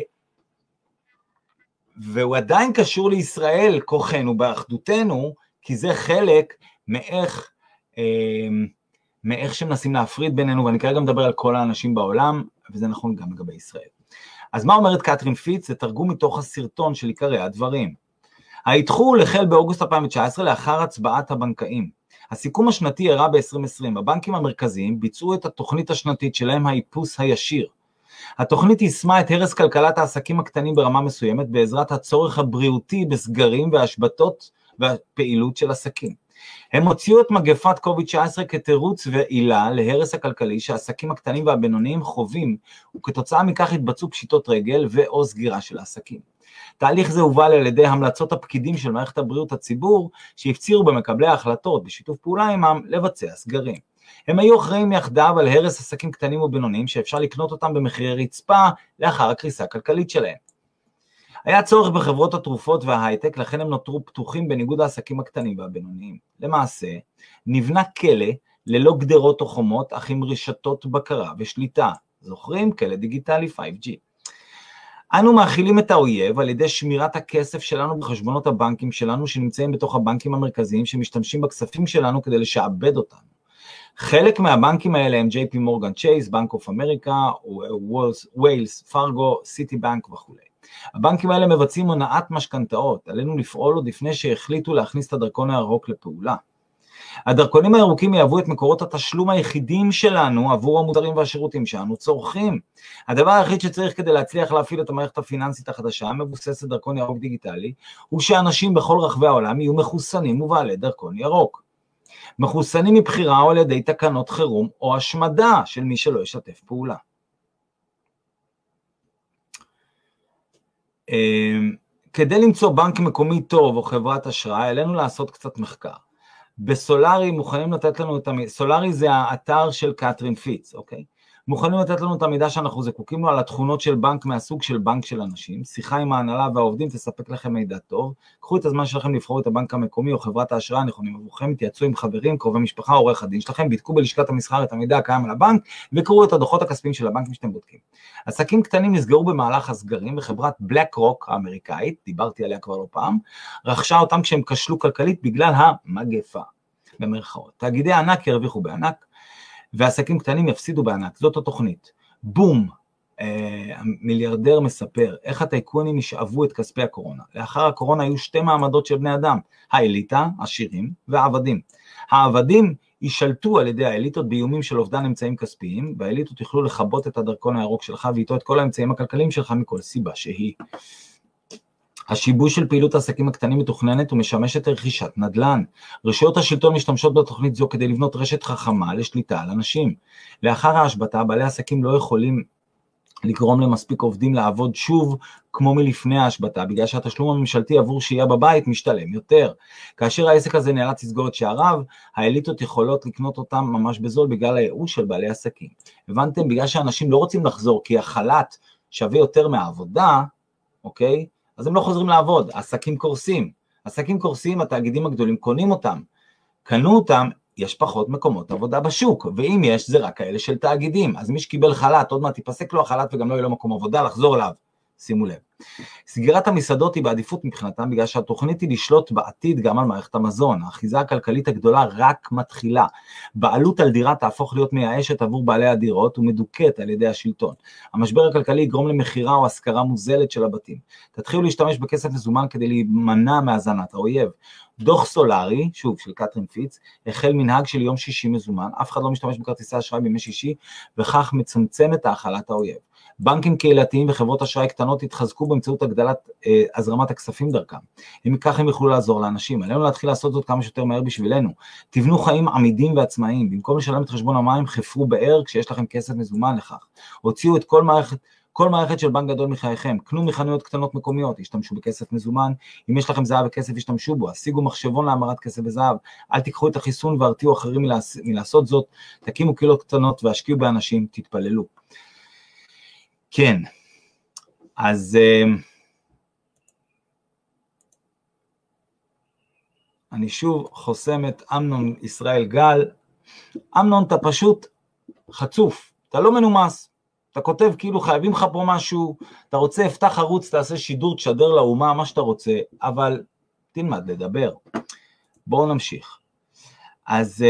והוא עדיין קשור לישראל, כוחנו באחדותנו, כי זה חלק מאיך, אה, מאיך שמנסים להפריד בינינו, ואני כרגע מדבר על כל האנשים בעולם, וזה נכון גם לגבי ישראל. אז מה אומרת קתרין פיץ? זה תרגום מתוך הסרטון של עיקרי הדברים. האיתחול החל באוגוסט אלפיים תשע עשרה לאחר הצבעת הבנקאים. הסיכום השנתי הראה ב-עשרים עשרים. הבנקים המרכזיים ביצעו את התוכנית השנתית שלהם האיפוס הישיר. התוכנית יישמה את הרס כלכלת העסקים הקטנים ברמה מסוימת בעזרת הצורך הבריאותי בסגרים והשבתות והפעילות של עסקים. הם הוציאו את מגפת קוביד תשע עשרה כתירוץ ועילה להרס הכלכלי שהעסקים הקטנים והבינוניים חווים, וכתוצאה מכך התבצעו פשיטות רגל ואו סגירה של העסקים. תהליך זה הובל על ידי המלצות הפקידים של מערכת הבריאות הציבור, שהפצירו במקבלי ההחלטות בשיתוף פעולה עמם לבצע סגרים. הם היו אחראים יחדיו על הרס עסקים קטנים ובינוניים שאפשר לקנות אותם במחירי רצפה לאחר הקריסה הכלכלית שלהם. היה צורך בחברות התרופות וההייטק, לכן הם נותרו פתוחים בניגוד העסקים הקטנים והבינוניים. למעשה, נבנה כלא ללא גדרות או חומות, אך עם רשתות בקרה ושליטה. זוכרים? כלא דיגיטלי חמש ג'י. אנו מאכילים את האויב על ידי שמירת הכסף שלנו בחשבונות הבנקים שלנו, שנמצאים בתוך הבנקים המרכזיים, שמשתמשים בכספים שלנו כדי לשעבד אותנו. חלק מהבנקים האלה הם ג'יי פי מורגן צ'ייס, בנק אוף אמריקה, ווילס, פארגו, סיטי בנק וכו'. הבנקים האלה מבצעים הונאת משכנתאות, עלינו לפעול עוד לפני שהחליטו להכניס את הדרכון הירוק לפעולה. הדרכונים הירוקים יהוו את מקורות התשלום היחידים שלנו עבור המוצרים והשירותים שאנו צורכים. הדבר היחיד שצריך כדי להצליח להפעיל את המערכת הפיננסית החדשה, מבוססת דרכון ירוק דיגיטלי, הוא שאנשים בכל רחבי העולם יהיו מחוסנים ובעלי דרכון ירוק. מחוסנים מבחירה או על ידי תקנות חירום או השמדה של מי שלא ישתף פעולה. כדי למצוא בנק מקומי טוב או חברת אשראי, עלינו לעשות קצת מחקר. בסולארי מוכנים לתת לנו את המידע, סולארי זה האתר של קטרין פיץ, אוקיי? מוכנים לתת לנו את המידע שאנחנו זקוקים לו על התכונות של בנק מהסוג של בנק של אנשים, שיחה עם ההנהלה והעובדים תספק לכם מידע טוב, קחו את הזמן שלכם לבחור את הבנק המקומי או חברת האשראי הנכונים עבורכם, תייעצו עם חברים, קרובי משפחה, עורך הדין שלכם, בדקו בלשכת המסחר את המידע הקיים על הבנק, וקראו את הדוחות הכספיים של הבנקים שאתם בודקים. עסקים קטנים נסגרו במהלך הסגרים, וחברת בלק רוק האמריקאית, דיברתי עליה כבר לא פעם, רכשה אותם כשהם כשלו כלכלית בגלל המגפה, במרכאות. תאגידי ענק ירוויחו בענק, ועסקים קטנים יפסידו בענק, זאת התוכנית. בום, אה, מיליארדר מספר, איך הטייקונים ישאבו את כספי הקורונה. לאחר הקורונה היו שתי מעמדות של בני אדם, האליטה, עשירים, והעבדים. העבדים יישלטו על ידי האליטות באיומים של אובדן אמצעים כספיים, והאליטות יוכלו לחבות את הדרכון הירוק שלך, ואיתו את כל האמצעים הכלכליים שלך מכל סיבה שהיא. השיבוש של פעילות העסקים הקטנים מתוכננת ומשמשת לרכישת נדל"ן. רשויות השלטון משתמשות בתוכנית זו כדי לבנות רשת חכמה לשליטה על אנשים. לאחר ההשבתה, בעלי עסקים לא יכולים לגרום למספיק עובדים לעבוד שוב כמו מלפני ההשבתה, בגלל שהתשלום הממשלתי עבור שהייה בבית משתלם יותר. כאשר העסק הזה נאלץ לסגור את שעריו, האליטות יכולות לקנות אותם ממש בזול בגלל הייאוש של בעלי עסקים. הבנתם? בגלל שאנשים לא רוצים לחזור כי החל"ת שווה יותר מהעבודה, אוקיי? אז הם לא חוזרים לעבוד, עסקים קורסים, עסקים קורסים, התאגידים הגדולים קונים אותם, קנו אותם, יש פחות מקומות עבודה בשוק, ואם יש זה רק כאלה של תאגידים, אז מי שקיבל חל"ת, עוד מעט תיפסק לו החל"ת וגם לא יהיה לו מקום עבודה, לחזור אליו, שימו לב. סגירת המסעדות היא בעדיפות מבחינתם, בגלל שהתוכנית היא לשלוט בעתיד גם על מערכת המזון, האחיזה הכלכלית הגדולה רק מתחילה, בעלות על דירה תהפוך להיות מייאשת עבור בעלי הדירות ומדוקת על ידי השלטון. המשבר הכלכלי יגרום למחירה או השכרה מוזלת של הבתים. תתחילו להשתמש בכסף מזומן כדי להימנע מהזנת האויב. דוח סולארי, שוב של קטרין פיץ, החל מנהג של יום שישי מזומן, אף אחד לא משתמש בכרטיסי אשראי בימי שישי, וכך מצמצם את האכלת האויב. בנקים קהילתיים וחברות אשראי קטנות התחזקו באמצעות הגדלת אה, הזרמת הכספים דרכם. אם כך הם יוכלו לעזור לאנשים, עלינו להתחיל לעשות זאת כמה שיותר מהר בשבילנו. תבנו חיים עמידים ועצמאיים, במקום לשלם את חשבון המים, חפרו באר כשיש לכם כסף מזומן לכך. הוציאו את כל מערכת, כל מערכת של בנק גדול מחייכם, קנו מחנויות קטנות מקומיות, השתמשו בכסף מזומן, אם יש לכם זהב וכסף השתמשו בו, השיגו מחשבון להמרת כסף וזהב, אל תיקחו את החיסון והרתיעו אחרים מלעש, מלעשות זאת, תקימו קהילות קטנות והשקיעו באנשים, תתפללו. כן, אז אני שוב חוסם את אמנון ישראל גל. אמנון, אתה פשוט חצוף, אתה לא מנומס, אתה כותב כאילו חייבים לך פה משהו, אתה רוצה, פתח ערוץ, תעשה שידור, תשדר לאומה, מה שאתה רוצה, אבל תלמד לדבר. בואו נמשיך. אז,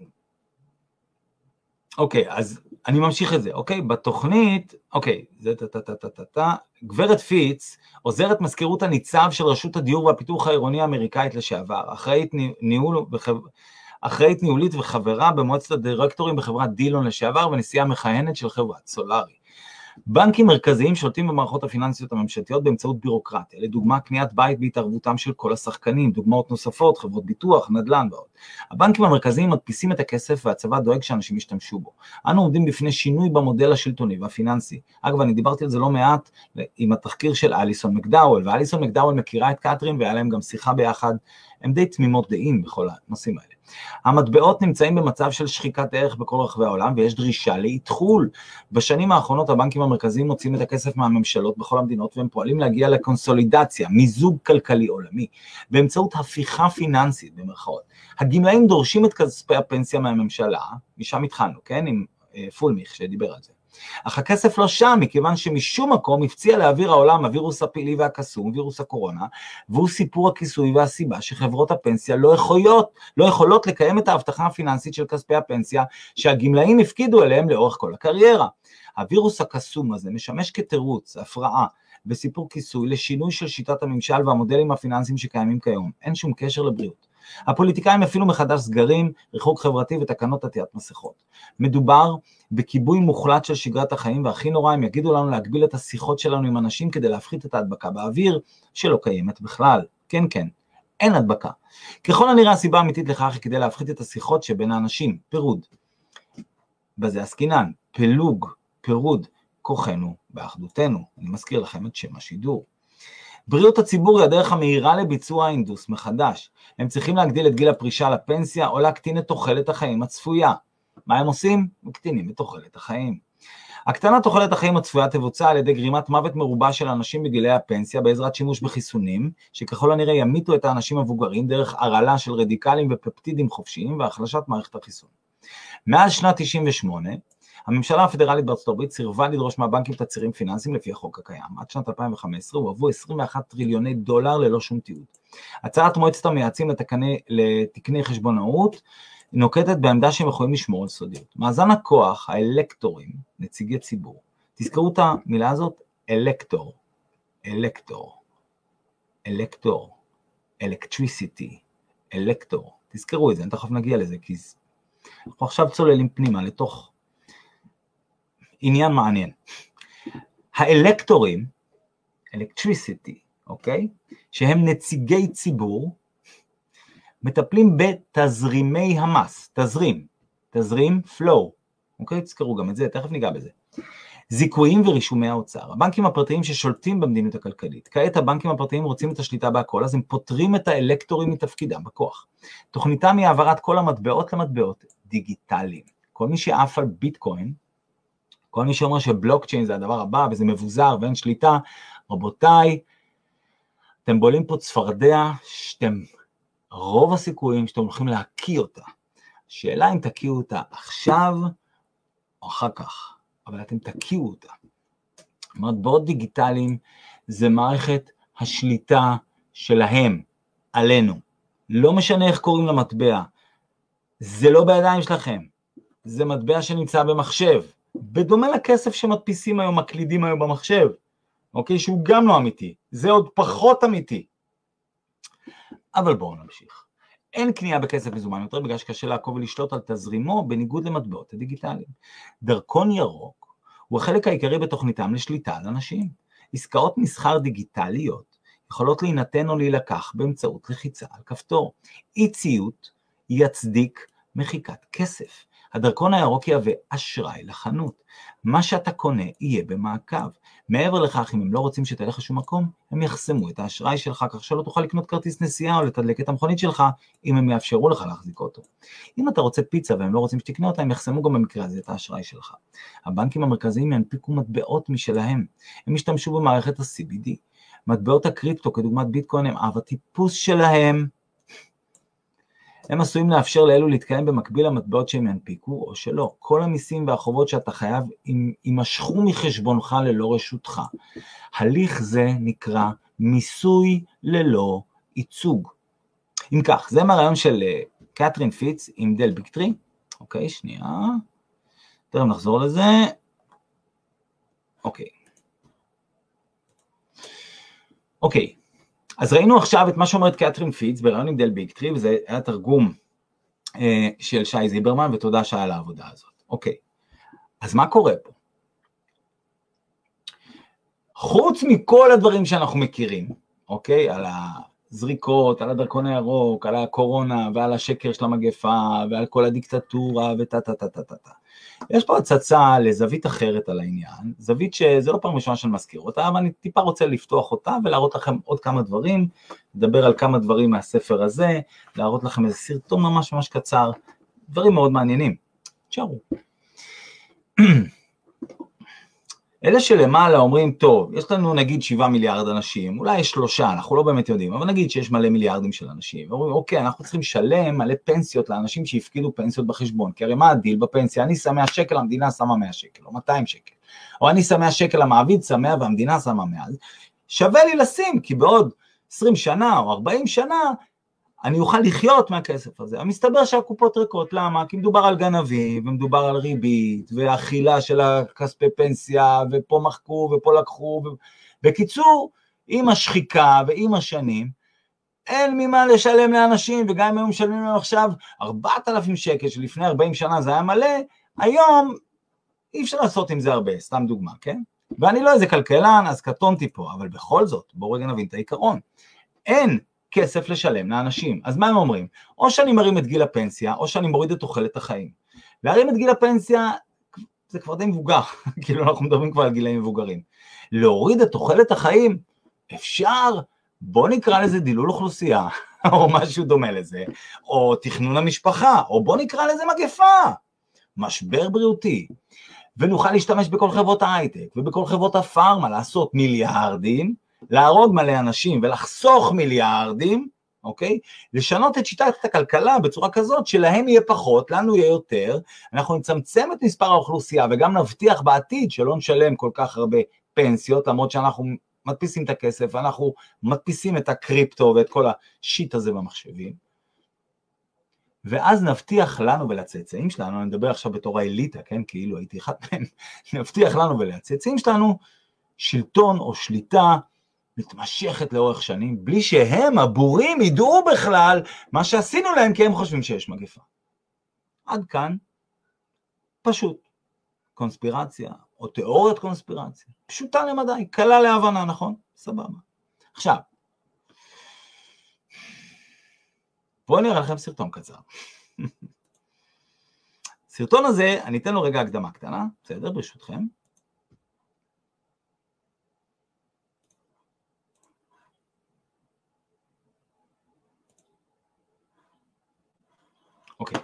אוקיי, אז אני ממשיך את זה, אוקיי? בתוכנית, אוקיי, זה טה-טה-טה-טה-טה, גברת פיץ, עוזרת מזכירות הניצב של רשות הדיור והפיתוח העירוני האמריקאית לשעבר, אחראית ניהול וחבר... אחראית ניהולית וחברה במועצת הדירקטורים בחברת דילון לשעבר, ונשיאה מכהנת של חברת סולארי. בנקים מרכזיים שולטים במערכות הפיננסיות הממשלתיות באמצעות בירוקרטיה, לדוגמה קניית בית בהתערבותם של כל השחקנים, דוגמאות נוספות, חברות ביטוח, נדל"ן ועוד. הבנקים המרכזיים מדפיסים את הכסף והצבא דואג שאנשים ישתמשו בו. אנו עומדים בפני שינוי במודל השלטוני והפיננסי. אגב, אני דיברתי על זה לא מעט עם התחקיר של אליסון מקדאוול, ואליסון מקדאוול מכירה את קטרין והיה להם גם שיחה ביחד, הם די תמימות דעים בכל הנושאים האלה. המטבעות נמצאים במצב של שחיקת ערך בכל רחבי העולם, ויש דרישה להתחול. בשנים האחרונות הבנקים המרכזיים מוצאים את הכסף מהממשלות בכל המדינות, והם פועלים להגיע לקונסולידציה, מיזוג כלכלי עולמי, באמצעות הפיכה פיננסית במרכאות. הגמלאים דורשים את כספי הפנסיה מהממשלה, משם התחלנו, כן, עם פולמיך שדיבר על זה. אך הכסף לא שם, מכיוון שמשום מקום הפציע לאוויר העולם הווירוס הפילי והקסום, וירוס הקורונה, והוא סיפור הכיסוי והסיבה שחברות הפנסיה לא יכולות, לא יכולות לקיים את ההבטחה הפיננסית של כספי הפנסיה שהגמלאים הפקידו אליהם לאורך כל הקריירה. הווירוס הקסום הזה משמש כתירוץ, הפרעה וסיפור כיסוי לשינוי של שיטת הממשל והמודלים הפיננסיים שקיימים כיום. אין שום קשר לבריאות. הפוליטיקאים אפילו מחדש סגרים, ריחוק חברתי ותקנות עטיית מסכות. מדובר בכיבוי מוחלט של שגרת החיים, והכי נורא הם יגידו לנו להגביל את השיחות שלנו עם אנשים כדי להפחית את ההדבקה באוויר, שלא קיימת בכלל. כן, כן, אין הדבקה. ככל הנראה הסיבה האמיתית לכך היא כדי להפחית את השיחות שבין האנשים, פירוד. בזה עסקינן, פלוג, פירוד, כוחנו באחדותנו. אני מזכיר לכם את שם השידור. בריאות הציבור היא הדרך המהירה לביצוע האינדוס מחדש. הם צריכים להגדיל את גיל הפרישה לפנסיה או להקטין את תוחלת החיים הצפויה. מה הם עושים? מקטינים את תוחלת החיים. הקטנת תוחלת החיים הצפויה תבוצע על ידי גרימת מוות מרובה של אנשים בגילי הפנסיה בעזרת שימוש בחיסונים, שככל הנראה ימיתו את האנשים המבוגרים דרך הרעלה של רדיקלים ופפטידים חופשיים והחלשת מערכת החיסון. מאז שנת תשעים ושמונה, הממשלה הפדרלית בארצות הברית סירבה לדרוש מהבנקים תצהירים פיננסיים לפי החוק הקיים. עד שנת אלפיים וחמש עשרה הועברו עשרים ואחד טריליוני דולר ללא שום תיעוד. הצעת מועצת המייעצים לתקני, לתקני חשבונאות נוקטת בעמדה שהם יכולים לשמור על סודיות. מאזן הכוח, האלקטורים, נציגי ציבור, תזכרו את המילה הזאת, אלקטור, אלקטור, אלקטור, electricity, אלקטור, תזכרו את זה, אני תכף נגיע לזה, כי אנחנו עכשיו צוללים פנימה לתוך עניין מעניין. האלקטורים, electricity, אוקיי? שהם נציגי ציבור, מטפלים בתזרימי המס, תזרים, תזרים, flow, אוקיי? תזכרו גם את זה, תכף ניגע בזה. זיכויים ורישומי האוצר. הבנקים הפרטיים ששולטים במדיניות הכלכלית. כעת הבנקים הפרטיים רוצים את השליטה בהכל, אז הם פותרים את האלקטורים מתפקידם בכוח. תוכניתם היא העברת כל המטבעות למטבעות דיגיטליים. כל מי שאף על ביטקוין, כל מי שאומר שבלוקצ'יין זה הדבר הבא וזה מבוזר ואין שליטה, רבותיי, אתם בולים פה צפרדע שאתם, רוב הסיכויים שאתם הולכים להקיא אותה. השאלה אם תקיעו אותה עכשיו או אחר כך, אבל אתם תקיעו אותה. מטבעות דיגיטליים זה מערכת השליטה שלהם עלינו. לא משנה איך קוראים למטבע, זה לא בידיים שלכם, זה מטבע שנמצא במחשב. בדומה לכסף שמדפיסים היום, מקלידים היום במחשב, אוקיי, שהוא גם לא אמיתי, זה עוד פחות אמיתי. אבל בואו נמשיך. אין קנייה בכסף מזומן יותר, בגלל שקשה לעקוב ולשלוט על תזרימו, בניגוד למטבעות הדיגיטליים. דרכון ירוק הוא החלק העיקרי בתוכניתם לשליטה על אנשים. עסקאות מסחר דיגיטליות יכולות להינתן או להילקח באמצעות לחיצה על כפתור. אי ציות יצדיק מחיקת כסף. הדרכון הירוק יהווה אשראי לחנות. מה שאתה קונה יהיה במעקב. מעבר לכך, אם הם לא רוצים שתלך לשום מקום, הם יחסמו את האשראי שלך, כך שלא תוכל לקנות כרטיס נסיעה או לתדלק את המכונית שלך, אם הם יאפשרו לך להחזיק אותו. אם אתה רוצה פיצה והם לא רוצים שתקנה אותה, הם יחסמו גם במקרה הזה את האשראי שלך. הבנקים המרכזיים ינפיקו מטבעות משלהם. הם ישתמשו במערכת ה-סי בי די. מטבעות הקריפטו, כדוגמת ביטקוין, הם אב הטיפוס שלהם. הם עשויים לאפשר לאלו להתקיים במקביל למטבעות שהם ינפיקו, או שלא. כל המיסים והחובות שאתה חייב יימשכו מחשבונך ללא רשותך. הליך זה נקרא מיסוי ללא ייצוג. אם כך, זה מהרעיון של קתרין פיץ עם דל ביקטרי. אוקיי, שנייה. תראה, נחזור לזה. אוקיי. אוקיי. אז ראינו עכשיו את מה שאומרת קתרין פיץ ברעיון עם דל ביקטרי, וזה היה תרגום אה, של שי זיברמן, ותודה שי על העבודה הזאת. אוקיי, אז מה קורה פה? חוץ מכל הדברים שאנחנו מכירים, אוקיי, על הזריקות, על הדרכון הירוק, על הקורונה, ועל השקר של המגפה, ועל כל הדיקטטורה, ותה תה תה תה תה תה. יש פה הצצה לזווית אחרת על העניין, זווית שזה לא פעם ראשונה שאני מזכיר אותה, אבל אני טיפה רוצה לפתוח אותה ולהראות לכם עוד כמה דברים, לדבר על כמה דברים מהספר הזה, להראות לכם איזה סרטון ממש ממש קצר, דברים מאוד מעניינים. תשארו. אלה שלמעלה אומרים, טוב, יש לנו נגיד שבעה מיליארד אנשים, אולי יש שלושה, אנחנו לא באמת יודעים, אבל נגיד שיש מלא מיליארדים של אנשים, ואומרים, אוקיי, אנחנו צריכים לשלם מלא פנסיות לאנשים שהפקידו פנסיות בחשבון, כי הרי מה הדיל בפנסיה? אני שם מאה שקל, המדינה שמה מאה שקל, או מאתיים שקל, או אני שם מאה שקל, המעביד שם מאה והמדינה שמה מאה, שווה לי לשים, כי בעוד עשרים שנה או ארבעים שנה, אני אוכל לחיות מהכסף הזה. המסתבר שהקופות ריקות, למה? כי מדובר על גנבים, ומדובר על ריבית, והאכילה של הכספי פנסיה, ופה מחקו, ופה לקחו, ו... בקיצור, עם השחיקה ועם השנים, אין ממה לשלם לאנשים, וגם אם הם משלמים להם עכשיו ארבעת אלפים שקל, שלפני ארבעים שנה זה היה מלא, היום אי אפשר לעשות עם זה הרבה, סתם דוגמה, כן? ואני לא איזה כלכלן, אז קטונתי פה, אבל בכל זאת, בואו רגע נבין את העיקרון. אין כסף לשלם לאנשים. אז מה הם אומרים? או שאני מרים את גיל הפנסיה, או שאני מוריד את תוחלת החיים. להרים את גיל הפנסיה, זה כבר די מבוגר, כאילו אנחנו מדברים כבר על גילאים מבוגרים. להוריד את תוחלת החיים, אפשר, בוא נקרא לזה דילול אוכלוסייה, או משהו דומה לזה, או תכנון המשפחה, או בוא נקרא לזה מגפה, משבר בריאותי. ונוכל להשתמש בכל חברות ההייטק, ובכל חברות הפארמה, לעשות מיליארדים, להרוג מלא אנשים ולחסוך מיליארדים, אוקיי? לשנות את שיטת הכלכלה בצורה כזאת שלהם יהיה פחות, לנו יהיה יותר, אנחנו נצמצם את מספר האוכלוסייה וגם נבטיח בעתיד שלא נשלם כל כך הרבה פנסיות, למרות שאנחנו מדפיסים את הכסף, אנחנו מדפיסים את הקריפטו ואת כל השיט הזה במחשבים, ואז נבטיח לנו ולצאצאים שלנו, אני מדבר עכשיו בתור האליטה, כן? כאילו הייתי אחד מהם, נבטיח לנו ולצאצאים שלנו שלטון או שליטה מתמשכת לאורך שנים, בלי שהם, הבורים, ידעו בכלל מה שעשינו להם, כי הם חושבים שיש מגפה. עד כאן, פשוט, קונספירציה, או תיאוריית קונספירציה, פשוטה למדי, קלה להבנה, נכון? סבבה. עכשיו, בואו נראה לכם סרטון קצר. סרטון הזה, אני אתן לו רגע הקדמה קטנה, בסדר, ברשותכם. אוקיי.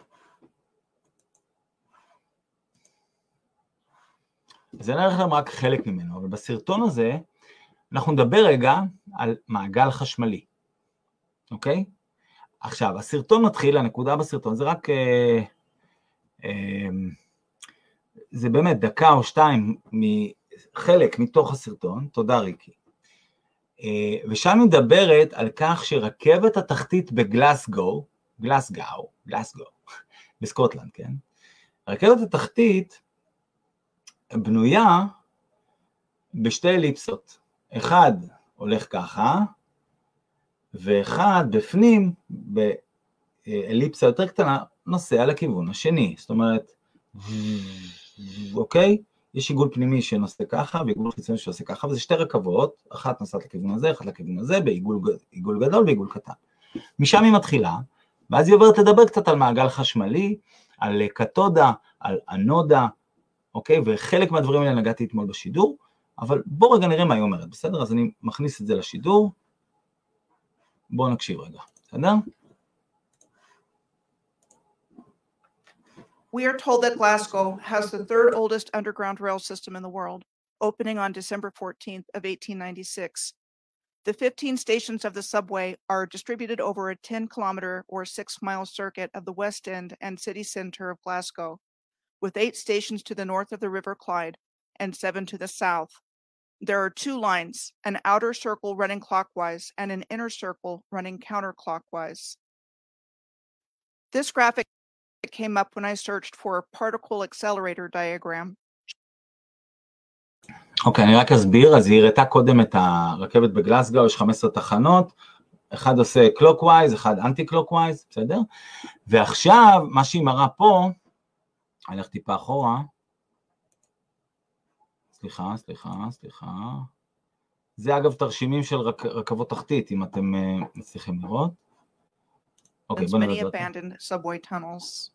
אז אני אראה לכם רק חלק ממנו, אבל בסרטון הזה, אנחנו נדבר רגע על מעגל חשמלי. אוקיי? עכשיו, הסרטון מתחיל, הנקודה בסרטון, זה רק, אה, אה, זה באמת דקה או שתיים מחלק מתוך הסרטון, תודה ריקי, אה, ושם מדברת על כך שרכבת התחתית בגלסגו, גלסגאו, גלסגו, בסקוטלנד, כן? הרכבת התחתית בנויה בשתי אליפסות, אחד הולך ככה, ואחד בפנים, באליפסה יותר קטנה, נוסע לכיוון השני, זאת אומרת, אוקיי? יש עיגול פנימי שנוסע ככה, ועיגול חיצוני שעושה ככה, וזה שתי רכבות, אחת נוסעת לכיוון הזה, אחת לכיוון הזה, בעיגול גדול ועיגול קטן. משם היא מתחילה, ואז היא עוברת לדבר קצת על מעגל חשמלי, על קתודה, על אנודה, אוקיי? וחלק מהדברים האלה נגעתי אתמול בשידור, אבל בואו רגע נראה מה היא אומרת, בסדר? אז אני מכניס את זה לשידור, בואו נקשיב רגע, בסדר? We are told that Glasgow has the third oldest underground rail system in the world, opening on December fourteenth of eighteen ninety-six. The fifteen stations of the subway are distributed over a ten kilometer or six mile circuit of the West End and city center of Glasgow, with eight stations to the north of the River Clyde and seven to the south. There are two lines, an outer circle running clockwise and an inner circle running counterclockwise. This graphic came up when I searched for a particle accelerator diagram. אוקיי, אני רק אסביר, אז היא הראתה קודם את הרכבת בגלסגו, יש חמש עשרה תחנות, אחד עושה clockwise, אחד anti-clockwise, בסדר? ועכשיו, מה שהיא מראה פה, אני הולך טיפה אחורה, סליחה, סליחה, סליחה, זה אגב תרשימים של רכ... רכבות תחתית, אם אתם uh, מצליחים לראות. אוקיי, בוא נראה זאת. Abandoned subway tunnels.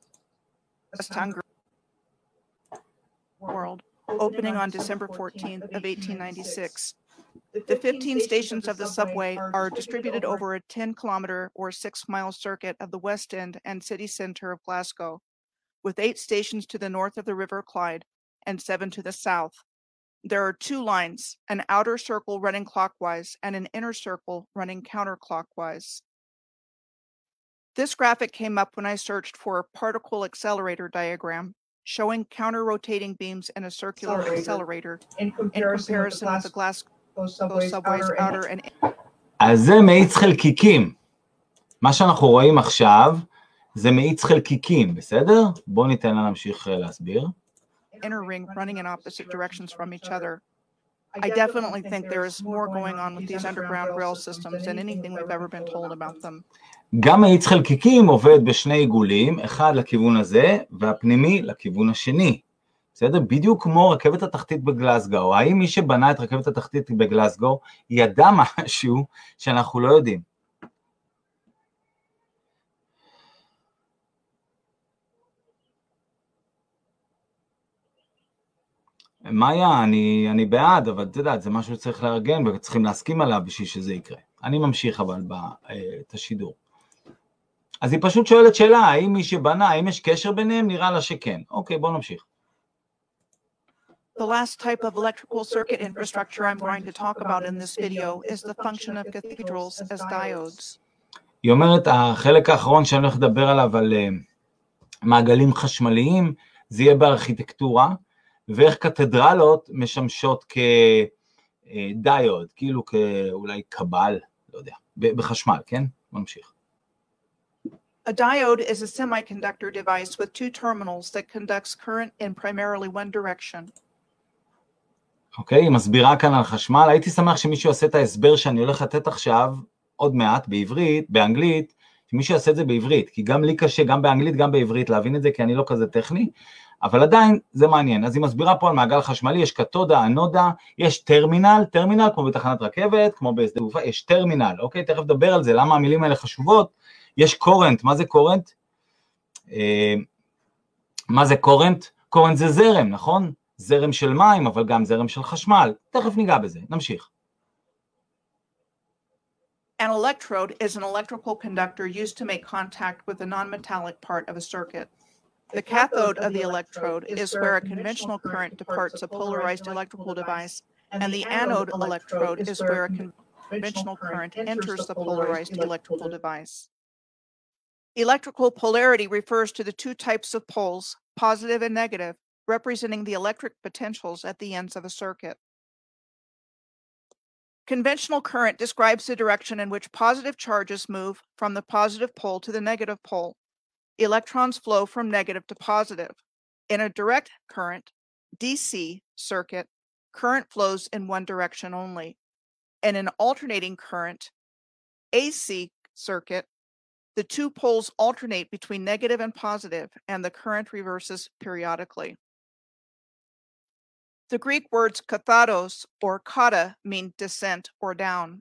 World, opening on December fourteenth of eighteen ninety-six. The fifteen stations of the subway are distributed over a ten kilometer or six mile circuit of the West End and city center of Glasgow, with eight stations to the north of the River Clyde and seven to the south. there are two lines, an outer circle running clockwise and an inner circle running counterclockwise. This graphic came up when I searched for a particle accelerator diagram showing counter-rotating beams in a circular accelerator in comparison with the Glasgow subway's outer and אז זה מאיץ חלקיקים. מה שאנחנו רואים עכשיו זה מאיץ חלקיקים, בסדר? בואו ניתן לה להמשיך להסביר. inner ring running in opposite directions from each other. I definitely think there is more going on with these underground rail systems than anything we've ever been told about them. גם מאיץ חלקיקים עובד בשני עיגולים, אחד לכיוון הזה והפנימי לכיוון השני. בסדר? בדיוק כמו רכבת התחתית בגלסגו. האם מי שבנה את רכבת התחתית בגלסגו ידע משהו שאנחנו לא יודעים? מאיה, אני, אני בעד, אבל אתה יודע, זה משהו שצריך לארגן וצריכים להסכים עליו בשביל שזה יקרה. אני ממשיך אבל את השידור. אז היא פשוט שואלת שאלה, האם מי שבנה, האם יש קשר ביניהם? נראה לה שכן. אוקיי, בואו נמשיך. The last type of electrical circuit infrastructure I'm going to talk about in this video is the function of cathedrals as diodes. היא אומרת, החלק האחרון שאני הולך לדבר עליו על מעגלים חשמליים, זה יהיה בארכיטקטורה, ואיך קתדרלות משמשות כדיוד, כאילו כאולי קבל, לא יודע, בחשמל, כן? בוא נמשיך. A diode is a semiconductor device with two terminals that conducts current in primarily one direction. אוקיי, היא מסבירה כאן על חשמל. הייתי שמח שמישהו יעשה את ההסבר שאני הולך לתת עכשיו, עוד מעט, בעברית, באנגלית, שמישהו יעשה את זה בעברית, כי גם לי קשה, גם באנגלית, גם בעברית, להבין את זה, כי אני לא כזה טכני, אבל עדיין זה מעניין. אז היא מסבירה פה על מעגל חשמלי, יש קתודה, אנודה, יש טרמינל, טרמינל כמו בתחנת רכבת, כמו בשדה תעופה, יש טרמינל, אוקיי? תכף נדבר על זה, למה המילים האלה חשובות. יש קורנט, מה זה קורנט? אה, מה זה קורנט? קורנט זה זרם, נכון? זרם של מים, אבל גם זרם של חשמל. תכף ניגע בזה, נמשיך. An electrode is an electrical conductor used to make contact with the non-metallic part of a circuit. The cathode of the electrode is where a conventional current departs a polarized electrical device, and the anode electrode is where a conventional current enters the polarized electrical device. Electrical polarity refers to the two types of poles, positive and negative, representing the electric potentials at the ends of a circuit. Conventional current describes the direction in which positive charges move from the positive pole to the negative pole. Electrons flow from negative to positive. In a direct current, D C circuit, current flows in one direction only. In an alternating current, A C circuit, the two poles alternate between negative and positive, and the current reverses periodically. The Greek words kathados or kata mean descent or down.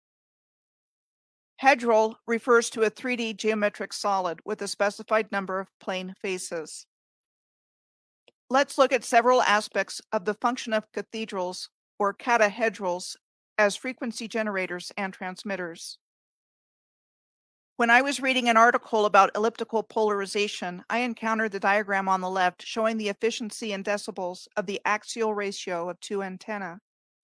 Hedral refers to a three D geometric solid with a specified number of plane faces. Let's look at several aspects of the function of cathedrals or catahedrals as frequency generators and transmitters. When I was reading an article about elliptical polarization, I encountered the diagram on the left showing the efficiency in decibels of the axial ratio of two antennae.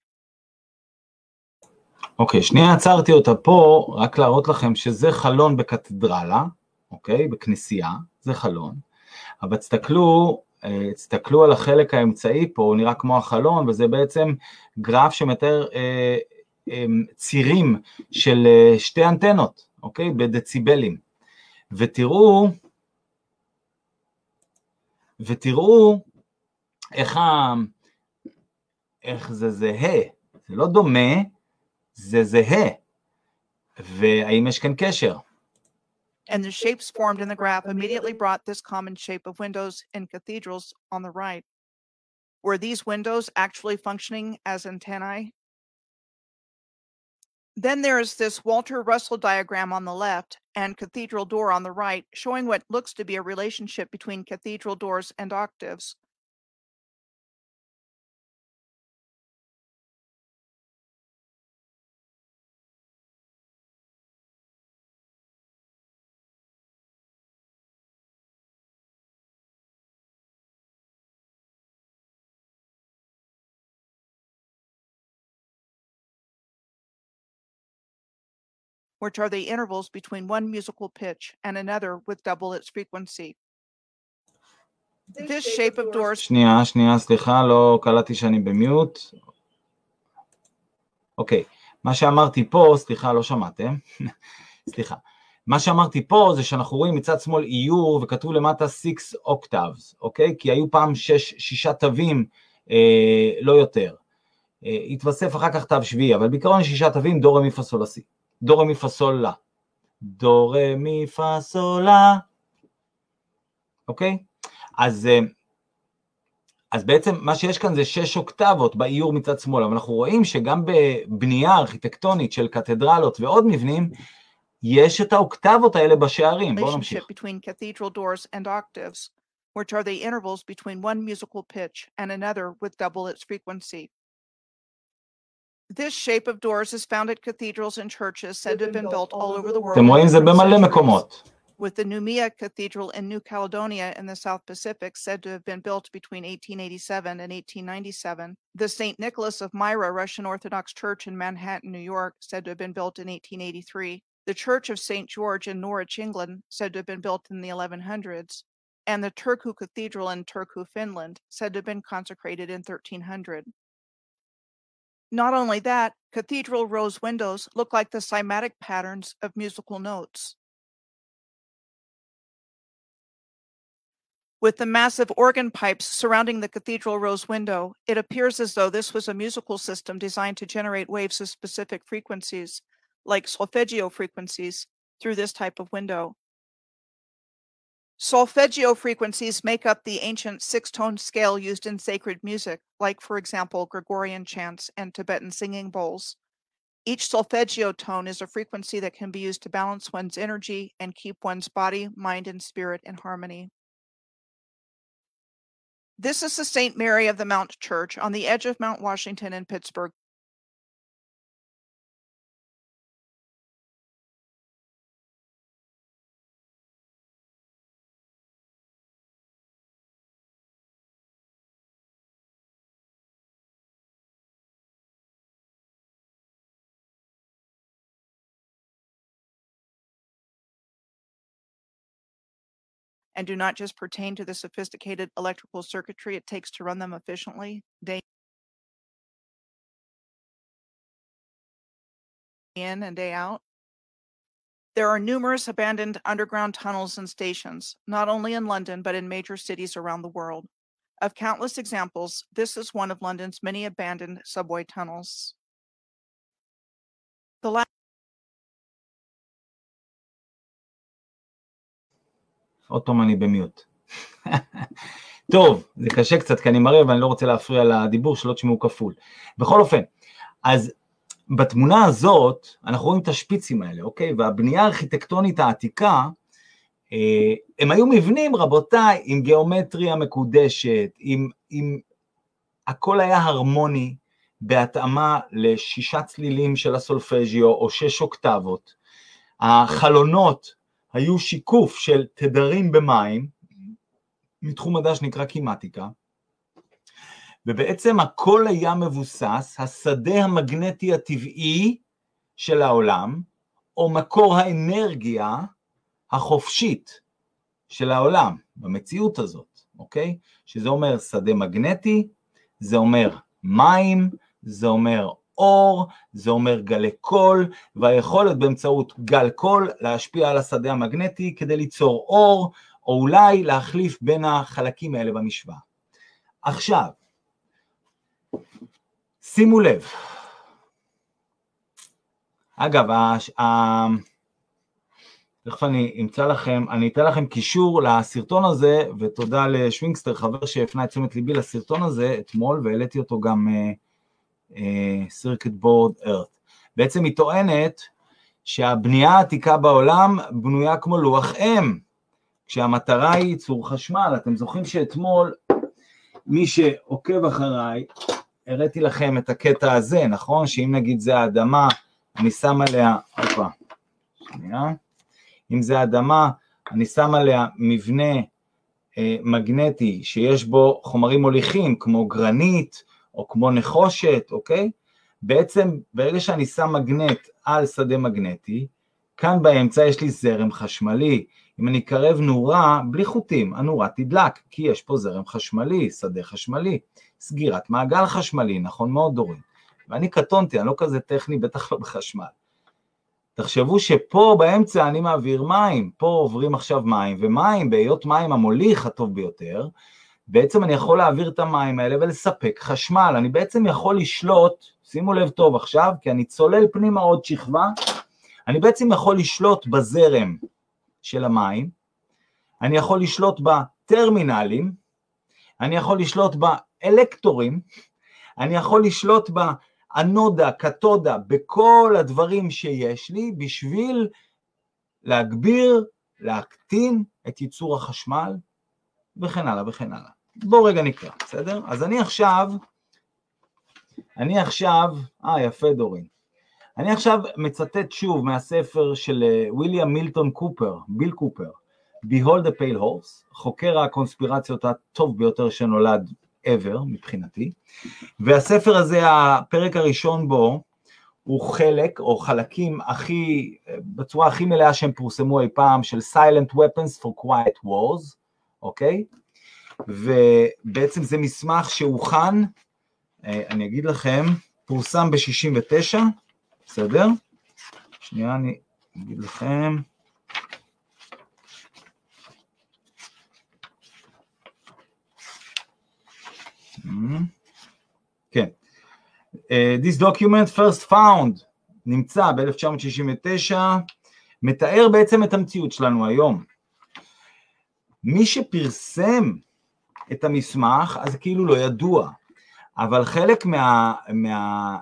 אוקיי, שנייה עצרתי אותה פה, רק להראות לכם שזה חלון בקתדרלה, אוקיי, בכנסייה, זה חלון, אבל תסתכלו, תסתכלו על החלק האמצעי פה, הוא נראה כמו החלון, וזה בעצם גרף שמתאר אה, אה, צירים של אה, שתי אנטנות, אוקיי, בדציבלים, ותראו, ותראו איך, ה, איך זה זהה, זה לא דומה, זה זהה, והאם יש כאן קשר? And the shapes formed in the graph immediately brought this common shape of windows in cathedrals on the right. Were these windows actually functioning as antennae? Then there is this Walter Russell diagram on the left and cathedral door on the right, showing what looks to be a relationship between cathedral doors and octaves. which are the intervals between one musical pitch and another with double its frequency. This shape of doors... שנייה, שנייה, סליחה, לא קלטתי שאני במיוט. אוקיי, מה שאמרתי פה, סליחה, לא שמעתם. סליחה. מה שאמרתי פה זה שאנחנו רואים מצד שמאל איור וכתוב למטה six octaves, אוקיי? כי היו פעם שש, שישה תווים, אה, לא יותר. אה, התווסף אחר כך תו שביעי, אבל בעיקרון שישה תווים, דו רמי פה סול לה סי. דו רמי פה סול לה. דו רמי פה סול לה. אוקיי? אז, אז בעצם מה שיש כאן זה שש אוקטבות באיור מצד שמאל, אבל אנחנו רואים שגם בבנייה ארכיטקטונית של קתדרלות ועוד מבנים, יש את האוקטבות האלה בשערים. בואו נמשיך. Between cathedral doors and octaves, which are the intervals between one musical pitch and another with double its frequency. This shape of doors is found at cathedrals and churches said to have been built all over the world. אתם רואים זה במלא מקומות. With the Noumea Cathedral in New Caledonia in the South Pacific said to have been built between eighteen eighty-seven and eighteen ninety-seven, the Saint Nicholas of Myra Russian Orthodox Church in Manhattan, New York, said to have been built in eighteen eighty-three, the Church of Saint George in Norwich, England, said to have been built in the eleven hundreds, and the Turku Cathedral in Turku, Finland, said to have been consecrated in thirteen hundred. Not only that, cathedral rose windows look like the cymatic patterns of musical notes. With the massive organ pipes surrounding the cathedral rose window, it appears as though this was a musical system designed to generate waves of specific frequencies, like solfeggio frequencies, through this type of window. Solfeggio frequencies make up the ancient six-tone scale used in sacred music, like, for example, Gregorian chants and Tibetan singing bowls. Each solfeggio tone is a frequency that can be used to balance one's energy and keep one's body, mind, and spirit in harmony. This is the Saint Mary of the Mount Church on the edge of Mount Washington in Pittsburgh. And do not just pertain to the sophisticated electrical circuitry it takes to run them efficiently day in and day out. There are numerous abandoned underground tunnels and stations, not only in London, but in major cities around the world. Of countless examples, this is one of London's many abandoned subway tunnels. The last עוד פעם אני במיוט. טוב, זה קשה קצת כי אני מראה ואני לא רוצה להפריע לדיבור שלא תשמעו כפול. בכל אופן, אז בתמונה הזאת אנחנו רואים את השפיצים האלה, אוקיי? והבנייה הארכיטקטונית העתיקה, אה, הם היו מבנים, רבותיי, עם גיאומטריה מקודשת, עם, עם... הכל היה הרמוני, בהתאמה לשישה צלילים של הסולפג'יו או שש אוקטבות. החלונות, היו שיקוף של תדרים במים, מתחום מדע שנקרא קימטיקה, ובעצם הכל היה מבוסס, השדה המגנטי הטבעי של העולם, או מקור האנרגיה החופשית של העולם, במציאות הזאת, אוקיי? שזה אומר שדה מגנטי, זה אומר מים, זה אומר אור, זה אומר גלי קול, והיכולת באמצעות גל קול להשפיע על השדה המגנטי כדי ליצור אור, או אולי להחליף בין החלקים האלה במשוואה. עכשיו, שימו לב. אגב, תכף אני אמצא לכם, אני אתן לכם קישור לסרטון הזה, ותודה לשוינגסטר, חבר שהפנה את תשומת ליבי לסרטון הזה אתמול, והעליתי אותו גם Circuit Board Earth. בעצם היא טוענת שהבנייה העתיקה בעולם בנויה כמו לוח אם, כשהמטרה היא ייצור חשמל. אתם זוכרים שאתמול, מי שעוקב אחריי, הראיתי לכם את הקטע הזה, נכון? שאם נגיד זה האדמה, אני שם עליה, אופה, שנייה, אם זה האדמה, אני שם עליה מבנה אה, מגנטי, שיש בו חומרים מוליכים, כמו גרנית, או כמו נחושת, אוקיי? בעצם, ברגע שאני שם מגנט על שדה מגנטי, כאן באמצע יש לי זרם חשמלי, אם אני אקרב נורה בלי חוטים, הנורה תדלק, כי יש פה זרם חשמלי, שדה חשמלי, סגירת מעגל חשמלי, נכון מאוד דורין, ואני קטונתי, אני לא כזה טכני, בטח לא בחשמל. תחשבו שפה באמצע אני מעביר מים, פה עוברים עכשיו מים, ומים, בהיות מים המוליך הטוב ביותר, בעצם אני יכול להעביר את המים האלה ולספק חשמל, אני בעצם יכול לשלוט, שימו לב טוב עכשיו, כי אני צולל פנימה עוד שכבה, אני בעצם יכול לשלוט בזרם של המים, אני יכול לשלוט בטרמינלים, אני יכול לשלוט באלקטורים, אני יכול לשלוט באנודה, קתודה, בכל הדברים שיש לי, בשביל להגביר, להקטין את ייצור החשמל, וכן הלאה וכן הלאה. בואו רגע נקרא, בסדר? אז אני עכשיו, אני עכשיו, אה יפה דורין, אני עכשיו מצטט שוב מהספר של וויליאם מילטון קופר, ביל קופר, Behold the Pale Horse, חוקר הקונספירציות הטוב ביותר שנולד ever מבחינתי, והספר הזה, הפרק הראשון בו, הוא חלק או חלקים הכי, בצורה הכי מלאה שהם פורסמו אי פעם, של Silent Weapons for Quiet Wars, אוקיי? ובעצם זה מסמך שהוכן, אני אגיד לכם, פורסם ב-שישים ותשע, בסדר? שנייה, אני אגיד לכם. כן. This document first found, נמצא ב-אלף תשע מאות שישים ותשע, מתאר בעצם את המציאות שלנו היום. מי שפרסם את המסמך, אז כאילו לא ידוע, אבל חלק מה... מה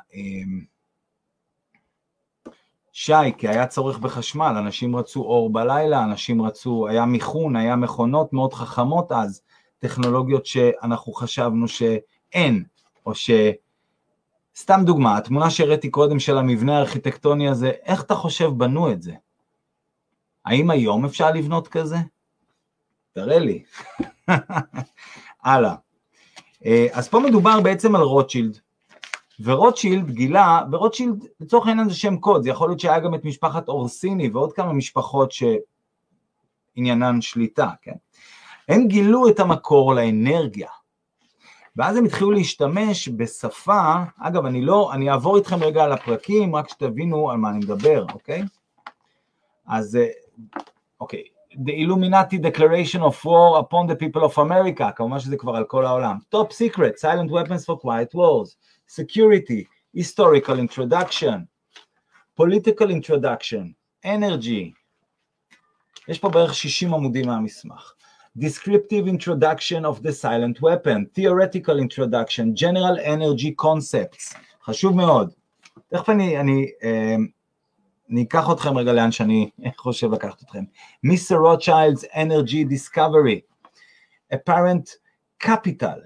שי, כי היה צורך בחשמל, אנשים רצו אור בלילה, אנשים רצו, היה מיכון, היה מכונות מאוד חכמות אז, טכנולוגיות שאנחנו חשבנו שאין, או ש... סתם דוגמה, התמונה שהראיתי קודם של המבנה הארכיטקטוני הזה, איך אתה חושב בנו את זה? האם היום אפשר לבנות כזה? תראה לי. הלאה. אז פה מדובר בעצם על רוטשילד, ורוטשילד גילה, ורוטשילד לצורך העניין זה שם קוד, זה יכול להיות שהיה גם את משפחת אורסיני ועוד כמה משפחות שעניינן שליטה, כן? הם גילו את המקור לאנרגיה, ואז הם התחילו להשתמש בשפה, אגב אני לא, אני אעבור איתכם רגע על הפרקים, רק שתבינו על מה אני מדבר, אוקיי? אז, אוקיי, The Illuminati Declaration of War upon the People of America, כמובן שזה כבר על כל העולם, Top Secret, Silent Weapons for Quiet Wars, Security, Historical Introduction, Political Introduction, Energy, יש פה בערך שישים עמודים מהמסמך, Descriptive Introduction of the Silent Weapon, Theoretical Introduction, General Energy Concepts, חשוב מאוד, תכף אני, אני, אני אקח אתכם רגע לאן שאני חושב לקחת אתכם, מיסטר רוטשילד's Energy Discovery, Apparent Capital,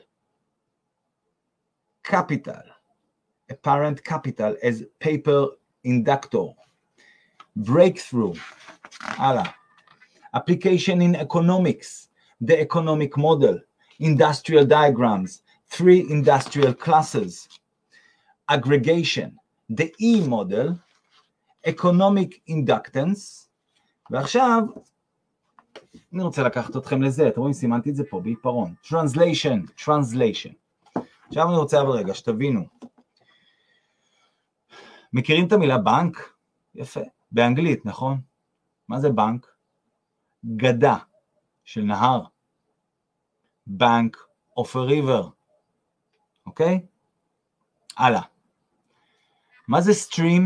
Capital, Apparent Capital as Paper Inductor, Breakthrough, הלאה, Application in Economics, The Economic Model, Industrial Diagrams, Three Industrial Classes, Aggregation, The E-Model, Economic Inductance, ועכשיו אני רוצה לקחת אתכם לזה, אתם רואים, סימנתי את זה פה בעיפרון, Translation, Translation. עכשיו אני רוצה אבל רגע שתבינו, מכירים את המילה בנק? יפה, באנגלית, נכון? מה זה בנק? גדה של נהר, Bank of a River, אוקיי? הלאה. מה זה stream?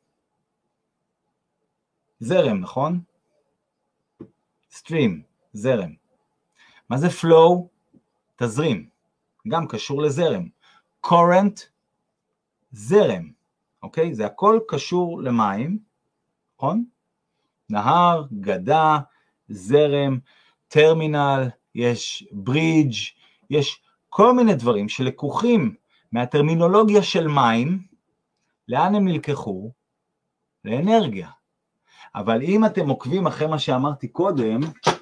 זרם, נכון? stream, זרם. מה זה flow? תזרים, גם קשור לזרם. current, זרם, אוקיי? זה הכל קשור למים, נכון? נהר, גדה, זרם, טרמינל, יש ברידג', יש כל מיני דברים שלקוחים מהטרמינולוגיה של מים, לאן הם נלקחו? לאנרגיה. אבל אם אתם עוקבים אחרי מה שאמרתי קודם,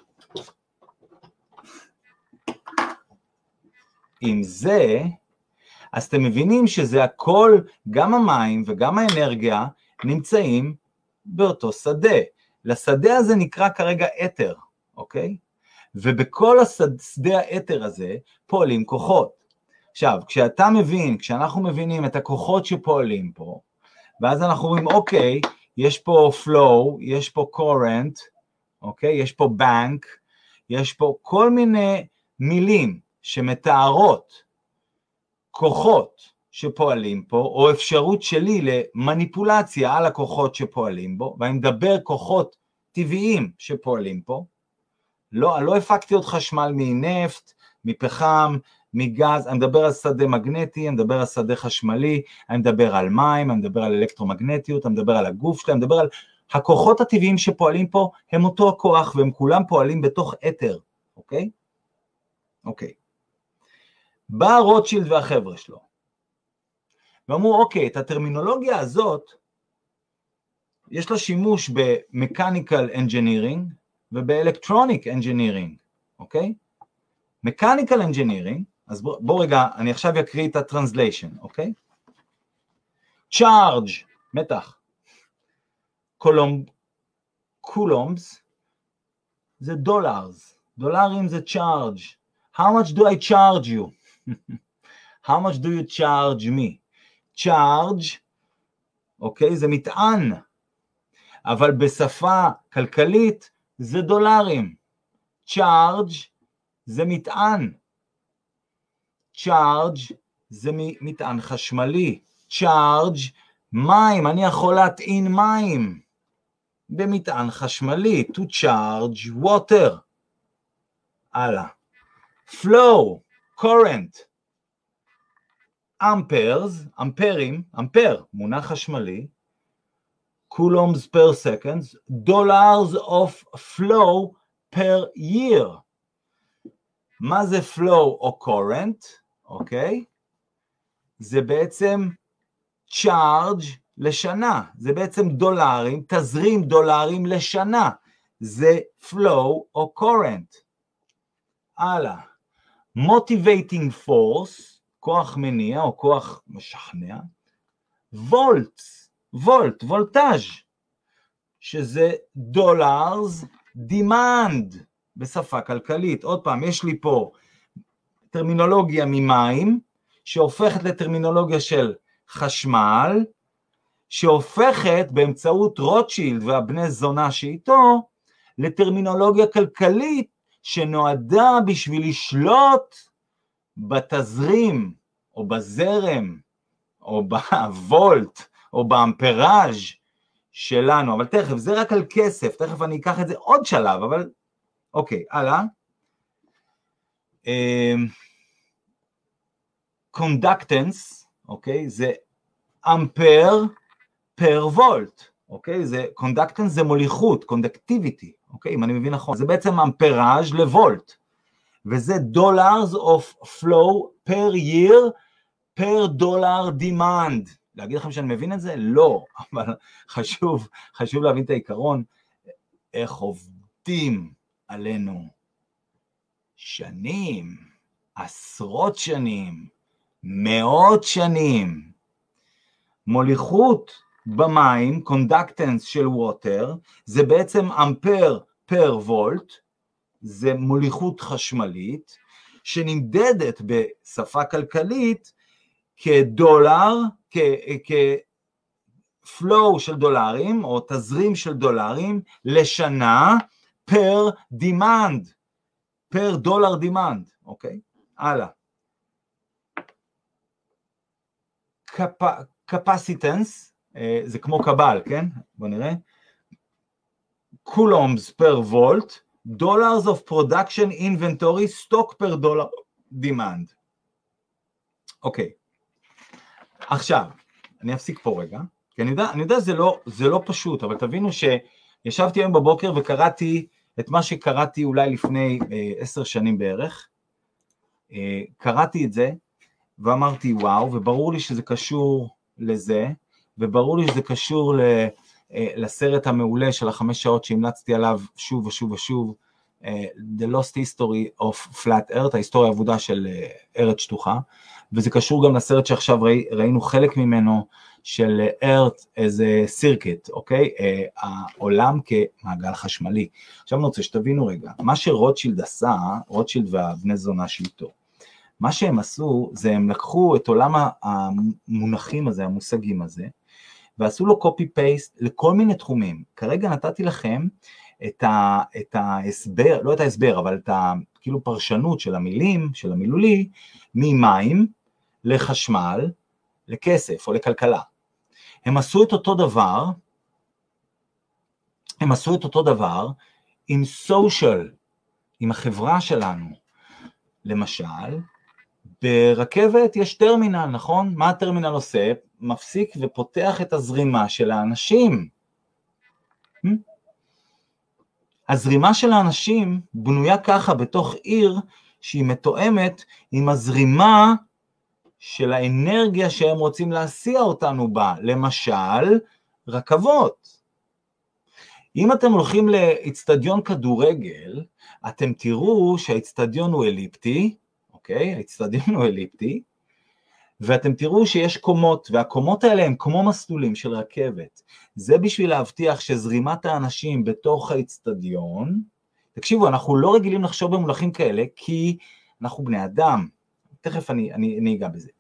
עם זה, אז אתם מבינים שזה הכל, גם המים וגם האנרגיה, נמצאים באותו שדה. לשדה הזה נקרא כרגע אתר, אוקיי? ובכל השדה האתר הזה פועלים כוחות. עכשיו, כשאתה מבין, כשאנחנו מבינים את הכוחות שפועלים פה, ואז אנחנו אומרים, אוקיי, יש פה flow, יש פה current, אוקיי? יש פה bank, יש פה כל מיני מילים שמתארות כוחות שפועלים פה, או אפשרות שלי למניפולציה על הכוחות שפועלים בו, ואני מדבר כוחות טבעיים שפועלים פה, לא, לא הפקתי עוד חשמל מנפט, מפחם, מגז, אני מדבר על שדה מגנטי, אני מדבר על שדה חשמלי, אני מדבר על מים, אני מדבר על אלקטרומגנטיות, אני מדבר על הגוף שלי, אני מדבר על הכוחות הטבעיים שפועלים פה, הם אותו הכוח, והם כולם פועלים בתוך אתר, אוקיי? אוקיי. בא רוטשילד והחבר'ה שלו, ואמרו, אוקיי, את הטרמינולוגיה הזאת, יש לה שימוש ב-Mechanical Engineering, וב-Electronic Engineering, אוקיי? Mechanical Engineering, אז בוא, בוא רגע, אני עכשיו אקריא את הטרנסליישן, אוקיי? Charge, מתח. קולום, קולומס, זה דולרס. דולרים זה charge. How much do I charge you? How much do you charge me? Charge, אוקיי, זה מטען. אבל בשפה כלכלית זה דולרים. Charge זה מטען. Charge זה מטען חשמלי. Charge, מים, אני יכול להטעין מים במטען חשמלי. To charge water. הלאה. Flow, current. Amperes, אמפרים, אמפר, מונח חשמלי. Coulombs per seconds. Dollars of flow per year. מה זה flow או current? אוקיי? זה בעצם charge לשנה. זה בעצם דולרים, תזרים דולרים לשנה. זה flow או current. הלאה. motivating force, כוח מניע או כוח משכנע. volts, וולט, וולטאז', שזה דולרס demand בשפה כלכלית. עוד פעם, יש לי פה טרמינולוגיה ממים, שהופכת לטרמינולוגיה של חשמל, שהופכת באמצעות רוטשילד והבני זונה שאיתו, לטרמינולוגיה כלכלית, שנועדה בשביל לשלוט בתזרים, או בזרם, או בוולט, או באמפראז' שלנו. אבל תכף, זה רק על כסף, תכף אני אקח את זה עוד שלב, אבל אוקיי, הלאה. קונדקטנס, אוקיי, זה אמפר פר וולט, אוקיי, זה קונדקטנס זה מוליכות, קונדקטיביטי, אוקיי, אם אני מבין נכון, זה בעצם אמפראז' לוולט, וזה דולרס אוף פלואו פר ייר, פר דולר דימנד. להגיד לכם שאני מבין את זה? לא, אבל חשוב, חשוב להבין את העיקרון, איך עובדים עלינו שנים, עשרות שנים, מאות שנים. מוליכות במים, קונדקטנס של ווטר, זה בעצם אמפר פר וולט, זה מוליכות חשמלית, שנמדדת בשפה כלכלית כדולר, כפלואו של דולרים, או תזרים של דולרים, לשנה, פר דימנד, פר דולר דימנד, אוקיי? הלאה. קפסיטנס, זה כמו קבל, כן? בוא נראה. קולומס פר וולט, dollars of production inventory, stock per dollar demand. אוקיי. עכשיו, אני אפסיק פה רגע, כי אני יודע, אני יודע זה לא, זה לא פשוט, אבל תבינו שישבתי היום בבוקר וקראתי את מה שקראתי אולי לפני אה, עשר שנים בערך, אה, קראתי את זה, ואמרתי וואו, וברור לי שזה קשור לזה, וברור לי שזה קשור ל, אה, לסרט המעולה של החמש שעות שהמלצתי עליו שוב ושוב ושוב, אה, The Lost History of Flat Earth, ההיסטוריה העבודה של אה, ארץ שטוחה, וזה קשור גם לסרט שעכשיו ראי, ראינו חלק ממנו, של Earth as a circuit, אוקיי? העולם כמעגל חשמלי. עכשיו אני רוצה שתבינו רגע, מה שרוטשילד עשה, רוטשילד והבני זונה שאיתו, מה שהם עשו, זה הם לקחו את עולם המונחים הזה, המושגים הזה, ועשו לו copy-paste לכל מיני תחומים. כרגע נתתי לכם את, ה, את ההסבר, לא את ההסבר, אבל את ה, כאילו פרשנות של המילים, של המילולי, ממים לחשמל, לכסף או לכלכלה. הם עשו את אותו דבר, הם עשו את אותו דבר עם social, עם החברה שלנו. למשל, ברכבת יש טרמינל, נכון? מה הטרמינל עושה? מפסיק ופותח את הזרימה של האנשים. הזרימה של האנשים בנויה ככה בתוך עיר שהיא מתואמת עם הזרימה של האנרגיה שהם רוצים להסיע אותנו בה, למשל, רכבות. אם אתם הולכים לאצטדיון כדורגל, אתם תראו שהאצטדיון הוא אליפטי, אוקיי? האצטדיון הוא אליפטי, ואתם תראו שיש קומות, והקומות האלה הם כמו מסלולים של רכבת. זה בשביל להבטיח שזרימת האנשים בתוך האצטדיון, תקשיבו, אנחנו לא רגילים לחשוב במונחים כאלה, כי אנחנו בני אדם, תכף אני, אני, אני אגע בזה.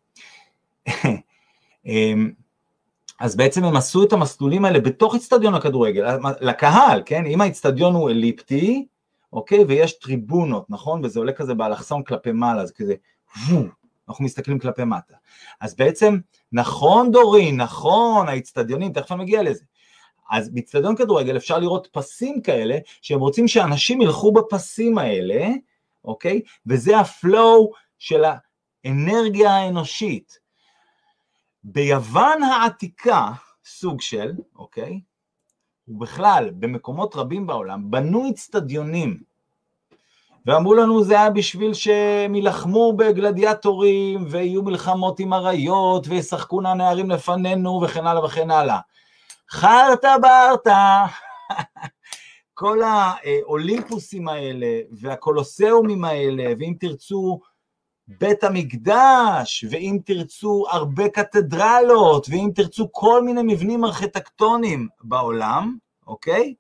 אז בעצם הם עשו את המסלולים האלה בתוך אצטדיון הכדורגל, לקהל, כן? אם האצטדיון הוא אליפטי, אוקיי? ויש טריבונות, נכון? וזה עולה כזה באלכסון כלפי מעלה, זה כזה, אנחנו מסתכלים כלפי מטה. אז בעצם, נכון דורי, נכון, האצטדיונים, תכף אני מגיע לזה. אז באצטדיון כדורגל אפשר לראות פסים כאלה, שהם רוצים שאנשים ילכו בפסים האלה, אוקיי? וזה הפלואו של האנרגיה האנושית. ביוון העתיקה, סוג של, אוקיי? ובכלל, במקומות רבים בעולם, בנו אצטדיונים, ואמרו לנו זה היה בשביל שהם ילחמו בגלדיאטורים, ויהיו מלחמות עם אריות, וישחקו הנערים לפנינו, וכן הלאה וכן הלאה. חרטה ברטה, כל האולימפוסים האלה, והקולוסאומים האלה, ואם תרצו בית המקדש, ואם תרצו הרבה קתדרלות, ואם תרצו כל מיני מבנים ארכיטקטוניים בעולם, אוקיי?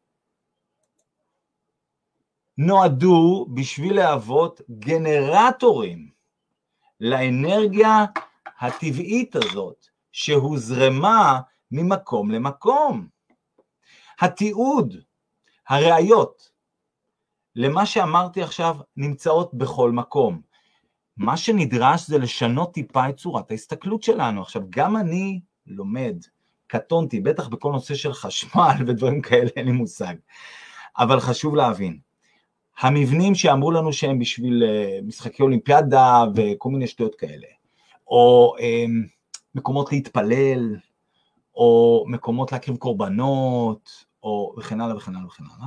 נועדו בשביל להוות גנרטורים לאנרגיה הטבעית הזאת, שהוזרמה ממקום למקום. התיעוד, הראיות, למה שאמרתי עכשיו, נמצאות בכל מקום. מה שנדרש זה לשנות טיפה את צורת ההסתכלות שלנו. עכשיו, גם אני לומד, קטונתי, בטח בכל נושא של חשמל ודברים כאלה, אין לי מושג. אבל חשוב להבין, המבנים שאמרו לנו שהם בשביל משחקי אולימפיאדה וכל מיני שטויות כאלה, או מקומות להתפלל, או מקומות להקריב קורבנות, או וכן הלאה וכן הלאה וכן הלאה,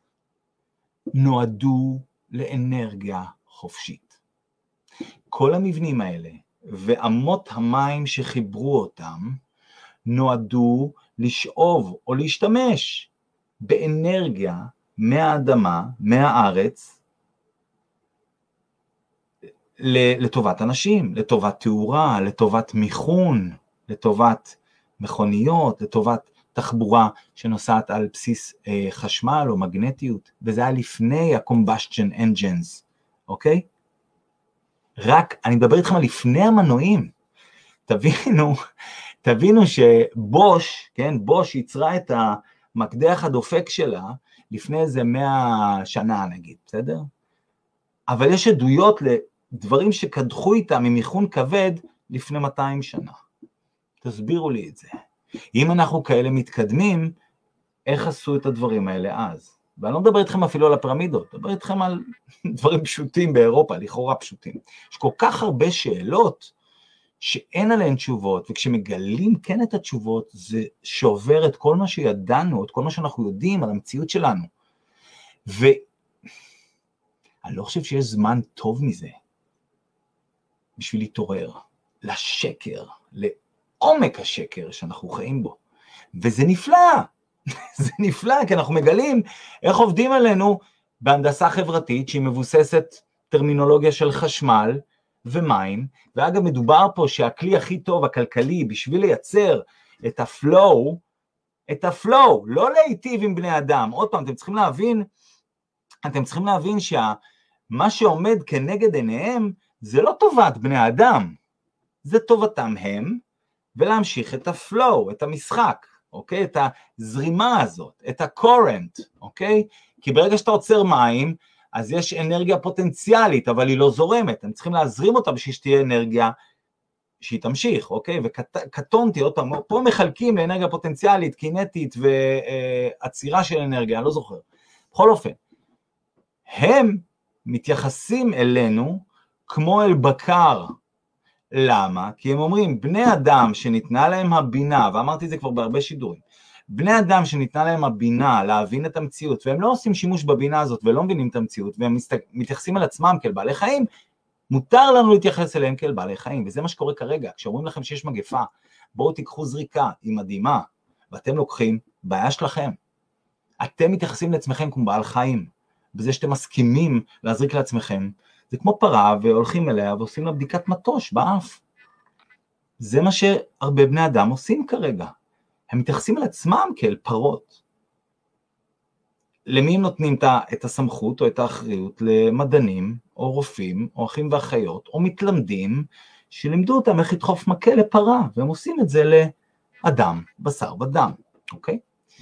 נועדו לאנרגיה חופשית. כל המבנים האלה ואמות המים שחיברו אותם, נועדו לשאוב או להשתמש באנרגיה מהאדמה, מהארץ, לטובת אנשים, לטובת תאורה, לטובת מיכון, לטובת מכוניות, לטובת תחבורה שנוסעת על בסיס אה, חשמל או מגנטיות, וזה היה לפני ה-combustion engines, אוקיי? רק, אני מדבר איתכם על לפני המנועים, תבינו, תבינו שבוש, כן, בוש יצרה את המקדח הדופק שלה, לפני איזה מאה שנה נגיד, בסדר? אבל יש עדויות לדברים שקדחו איתם ממיכון כבד לפני מאתיים שנה. תסבירו לי את זה. אם אנחנו כאלה מתקדמים, איך עשו את הדברים האלה אז? ואני לא מדבר איתכם אפילו על הפירמידות, מדבר איתכם על דברים פשוטים באירופה, לכאורה פשוטים. יש כל כך הרבה שאלות שאין עליהן תשובות, וכשמגלים כן את התשובות, זה שובר את כל מה שידענו, את כל מה שאנחנו יודעים על המציאות שלנו. ואני לא חושב שיש זמן טוב מזה, בשביל להתעורר לשקר, לעומק השקר שאנחנו חיים בו. וזה נפלא, זה נפלא, כי אנחנו מגלים איך עובדים עלינו בהנדסה חברתית, שהיא מבוססת טרמינולוגיה של חשמל, ומים, ואגב מדובר פה שהכלי הכי טוב הכלכלי בשביל לייצר את הפלואו, את הפלואו, לא להיטיב עם בני אדם. עוד פעם, אתם צריכים להבין, אתם צריכים להבין שמה שעומד כנגד עיניהם, זה לא טובת בני האדם, זה טובתם הם, ולהמשיך את הפלואו, את המשחק, אוקיי? את הזרימה הזאת, את הקורנט, אוקיי? כי ברגע שאתה עוצר מים, אז יש אנרגיה פוטנציאלית, אבל היא לא זורמת, הם צריכים להזרים אותה בשביל שתהיה אנרגיה שהיא תמשיך, אוקיי? וקטונתי, עוד פעם, פה מחלקים לאנרגיה פוטנציאלית, קינטית ועצירה של אנרגיה, אני לא זוכר. בכל אופן, הם מתייחסים אלינו כמו אל בקר. למה? כי הם אומרים, בני אדם שניתנה להם הבינה, ואמרתי את זה כבר בהרבה שידורים, בני אדם שניתנה להם הבינה להבין את המציאות, והם לא עושים שימוש בבינה הזאת ולא מבינים את המציאות, והם מתייחסים על עצמם כאל בעלי חיים, מותר לנו להתייחס אליהם כאל בעלי חיים, וזה מה שקורה כרגע. כשאומרים לכם שיש מגפה, בואו תיקחו זריקה, היא מדהימה, ואתם לוקחים, בעיה שלכם. אתם מתייחסים לעצמכם כמו בעל חיים, בזה שאתם מסכימים להזריק לעצמכם, זה כמו פרה, והולכים אליה ועושים לה בדיקת מטוש באף. זה מה שהרבה בני אדם עושים כרגע. הם מתייחסים על עצמם כאל פרות. למי הם נותנים את הסמכות או את האחריות? למדענים או רופאים או אחים ואחיות או מתלמדים שלימדו אותם איך לדחוף מקל לפרה, והם עושים את זה לאדם, בשר ודם, אוקיי?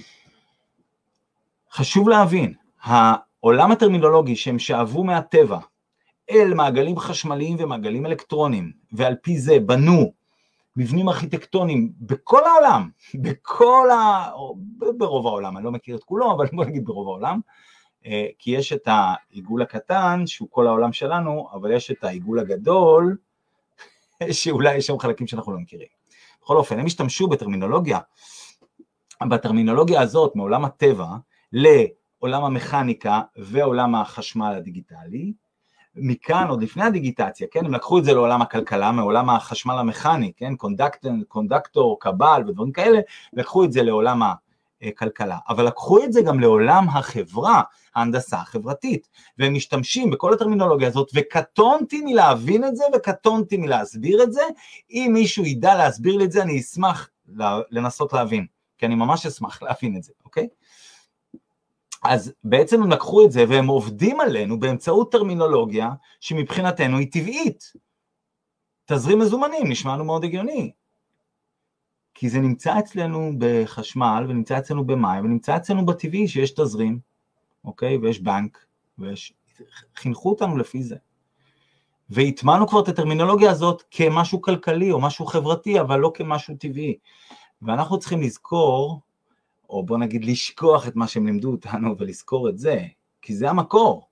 חשוב להבין, העולם הטרמינולוגי שהם שאבו מהטבע אל מעגלים חשמליים ומעגלים אלקטרוניים, ועל פי זה בנו מבנים ארכיטקטוניים בכל העולם, בכל ה... או ברוב העולם, אני לא מכיר את כולו, אבל בוא נגיד ברוב העולם, כי יש את העיגול הקטן, שהוא כל העולם שלנו, אבל יש את העיגול הגדול, שאולי יש שם חלקים שאנחנו לא מכירים. בכל אופן, הם השתמשו בטרמינולוגיה, בטרמינולוגיה הזאת, מעולם הטבע, לעולם המכניקה ועולם החשמל הדיגיטלי, מכאן, עוד לפני הדיגיטציה, כן, הם לקחו את זה לעולם הכלכלה, מעולם החשמל המכני, כן, קונדקטור, קונדקטור, קבל ודברים כאלה, לקחו את זה לעולם הכלכלה, אבל לקחו את זה גם לעולם החברה, ההנדסה החברתית, והם משתמשים בכל הטרמינולוגיה הזאת, וקטונתי מלהבין את זה, וקטונתי מלהסביר את זה, אם מישהו ידע להסביר לי את זה, אני אשמח לנסות להבין, כי אני ממש אשמח להבין את זה, אוקיי? אז בעצם הם לקחו את זה, והם עובדים עלינו באמצעות טרמינולוגיה, שמבחינתנו היא טבעית. תזרים מזומנים, נשמענו מאוד הגיוני. כי זה נמצא אצלנו בחשמל, ונמצא אצלנו במים, ונמצא אצלנו בטבעי שיש תזרים, אוקיי? ויש בנק, ויש... חינכו אותנו לפי זה. והטמענו כבר את הטרמינולוגיה הזאת כמשהו כלכלי, או משהו חברתי, אבל לא כמשהו טבעי. ואנחנו צריכים לזכור, או בוא נגיד לשכוח את מה שהם לימדו אותנו ולזכור את זה, כי זה המקור.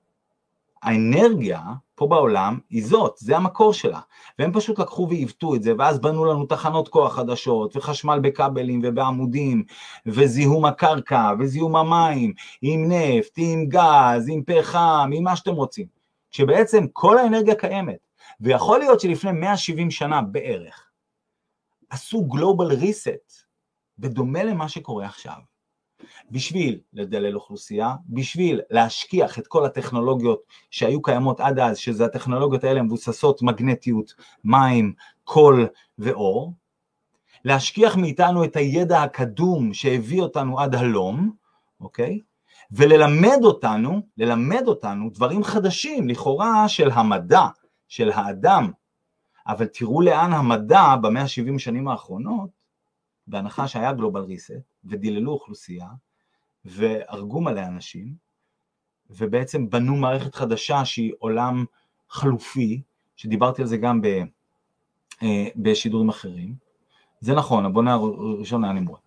האנרגיה פה בעולם היא זאת, זה המקור שלה, והם פשוט לקחו ועיוותו את זה, ואז בנו לנו תחנות כוח חדשות, וחשמל בכבלים ובעמודים, וזיהום הקרקע, וזיהום המים, עם נפט, עם גז, עם פחם, עם מה שאתם רוצים, שבעצם כל האנרגיה קיימת, ויכול להיות שלפני מאה ושבעים שנה בערך, עשו גלובל ריסט, בדומה למה שקורה עכשיו, בשביל לדלל אוכלוסייה, בשביל להשכיח את כל הטכנולוגיות שהיו קיימות עד אז, שזה הטכנולוגיות האלה מבוססות מגנטיות, מים, קול ואור, להשכיח מאיתנו את הידע הקדום שהביא אותנו עד הלום, אוקיי? וללמד אותנו, ללמד אותנו דברים חדשים, לכאורה של המדע, של האדם, אבל תראו לאן המדע במאה ושבעים שנים האחרונות, בהנחה שהיה גלובל ריסט, ודיללו אוכלוסייה, והרגו מלא אנשים, ובעצם בנו מערכת חדשה שהיא עולם חלופי, שדיברתי על זה גם ב, אה, בשידורים אחרים. זה נכון, הבונה הראשון היה נמרוד.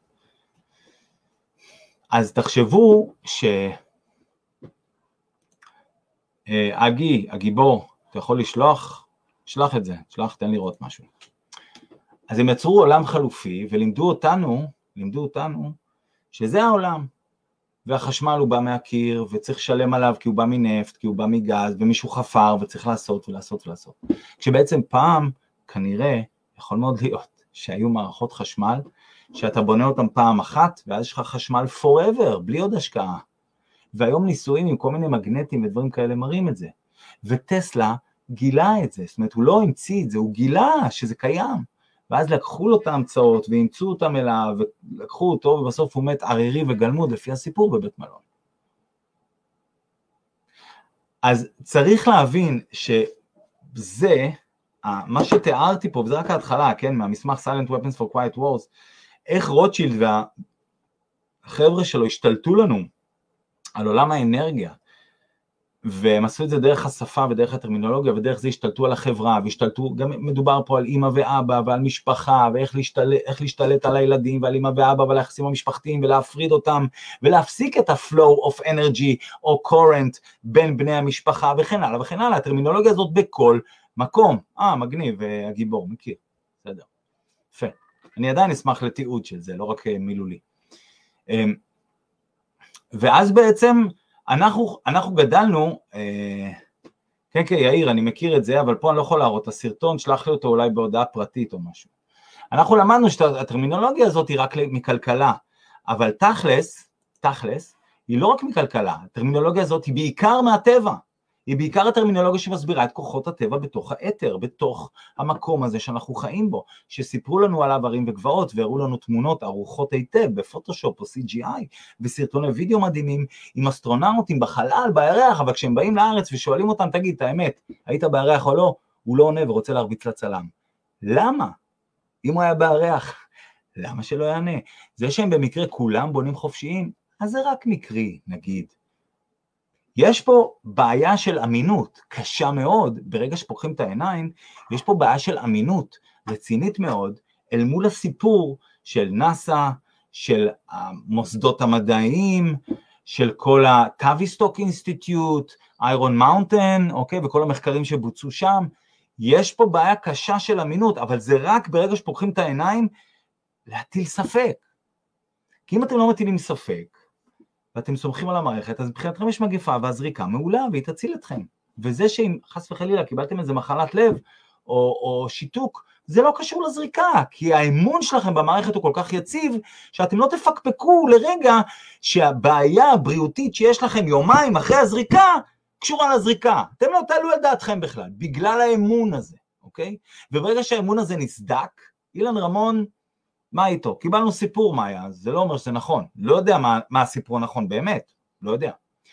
אז תחשבו ש... אה, אגי, הגיבור, אתה יכול לשלוח? שלח את זה, שלח, תן לראות משהו. אז הם יצרו עולם חלופי, ולימדו אותנו, לימדו אותנו, שזה העולם, והחשמל הוא בא מהקיר, וצריך לשלם עליו כי הוא בא מנפט, כי הוא בא מגז, ומישהו חפר, וצריך לעשות ולעשות ולעשות. כשבעצם פעם, כנראה, יכול מאוד להיות, שהיו מערכות חשמל, שאתה בונה אותם פעם אחת, ואז יש לך חשמל forever, בלי עוד השקעה. והיום ניסויים עם כל מיני מגנטים ודברים כאלה מראים את זה. וטסלה גילה את זה, זאת אומרת, הוא לא המציא את זה, הוא גילה שזה קיים. ואז לקחו לו את ההמצאות, ואימצו אותם אליו, ולקחו אותו, ובסוף הוא מת ערירי וגלמוד, לפי הסיפור בבית מלון. אז צריך להבין שזה, מה שתיארתי פה, וזה רק ההתחלה, כן, מהמסמך Silent Weapons for Quiet Wars, איך רוטשילד והחבר'ה שלו השתלטו לנו על עולם האנרגיה, והם עשו את זה דרך השפה ודרך הטרמינולוגיה, ודרך זה השתלטו על החברה, והשתלטו, גם מדובר פה על אמא ואבא, ועל משפחה, ואיך להשתלט, איך להשתלט על הילדים, ועל אמא ואבא, ועל היחסים המשפחתיים, ולהפריד אותם, ולהפסיק את ה-flow of energy, או current, בין בני המשפחה, וכן הלאה, וכן הלאה, הטרמינולוגיה הזאת בכל מקום. אה, מגניב, הגיבור, מכיר, בסדר. יפה. אני עדיין אשמח לתיעוד של זה, לא רק מילולי. ואז בעצם, אנחנו, אנחנו גדלנו, אה, כן, כן, יאיר, אני מכיר את זה, אבל פה אני לא יכול להראות את הסרטון, שלח לי אותו אולי בהודעה פרטית או משהו. אנחנו למדנו שהטרמינולוגיה הזאת היא רק מכלכלה, אבל תכלס, תכלס, היא לא רק מכלכלה, הטרמינולוגיה הזאת היא בעיקר מהטבע, היא בעיקר הטרמינולוגיה שמסבירה את כוחות הטבע בתוך האתר, בתוך המקום הזה שאנחנו חיים בו, שסיפרו לנו עליו ערים וגבעות, והראו לנו תמונות ערוכות היטב בפוטושופ או סי ג'י איי, וסרטוני וידאו מדהימים עם אסטרונאוטים בחלל, בירח, אבל כשהם באים לארץ ושואלים אותם, תגיד, את האמת, היית בירח או לא? הוא לא עונה ורוצה להרביץ לצלם. למה? אם הוא היה בירח, למה שלא יענה? זה שהם במקרה כולם בונים חופשיים, אז זה רק מקרי, נגיד. יש פה בעיה של אמינות, קשה מאוד, ברגע שפוקחים את העיניים, יש פה בעיה של אמינות רצינית מאוד, אל מול הסיפור של נאסא, של המוסדות המדעיים, של כל ה-טאביסטוק אינסטיטוט, איירון מאונטן, אוקיי, וכל המחקרים שבוצעו שם, יש פה בעיה קשה של אמינות, אבל זה רק ברגע שפוקחים את העיניים, להטיל ספק. כי אם אתם לא מטילים ספק, ואתם סומכים על המערכת, אז מבחינתכם יש מגפה והזריקה מעולה, והיא תציל אתכם. וזה שאם חס וחלילה קיבלתם איזה מחלת לב, או, או שיתוק, זה לא קשור לזריקה, כי האמון שלכם במערכת הוא כל כך יציב, שאתם לא תפקפקו לרגע שהבעיה הבריאותית שיש לכם יומיים אחרי הזריקה, קשורה לזריקה. אתם לא תעלו על דעתכם בכלל, בגלל האמון הזה, אוקיי? וברגע שהאמון הזה נסדק, אילן רמון, מה איתו? קיבלנו סיפור מה היה, זה לא אומר שזה נכון, לא יודע מה, מה הסיפור הנכון באמת, לא יודע.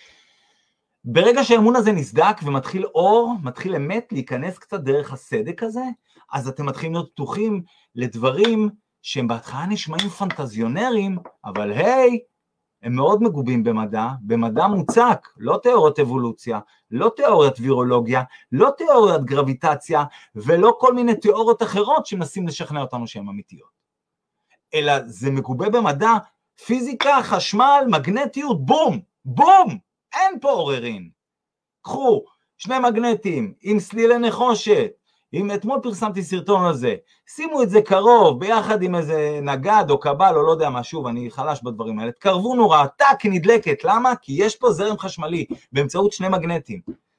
ברגע שהאמון הזה נסדק ומתחיל אור, מתחיל אמת להיכנס קצת דרך הסדק הזה, אז אתם מתחילים להיות פתוחים לדברים שהם בהתחלה נשמעים פנטזיונרים, אבל היי, הם מאוד מגובים במדע, במדע מוצק, לא תיאוריות אבולוציה, לא תיאוריות וירולוגיה, לא תיאוריות גרביטציה, ולא כל מיני תיאוריות אחרות שמנסים לשכנע אותנו שהן אמיתיות. אלא זה מגובה במדע, פיזיקה, חשמל, מגנטיות, בום, בום, אין פה עוררין. קחו שני מגנטים עם סלילי נחושת, אם אתמול פרסמתי סרטון על זה, שימו את זה קרוב, ביחד עם איזה נגד או קבל או לא יודע מה, שוב, אני חלש בדברים האלה, תקרבו נורא, טק, נדלקת, למה? כי יש פה זרם חשמלי, באמצעות שני מגנטים,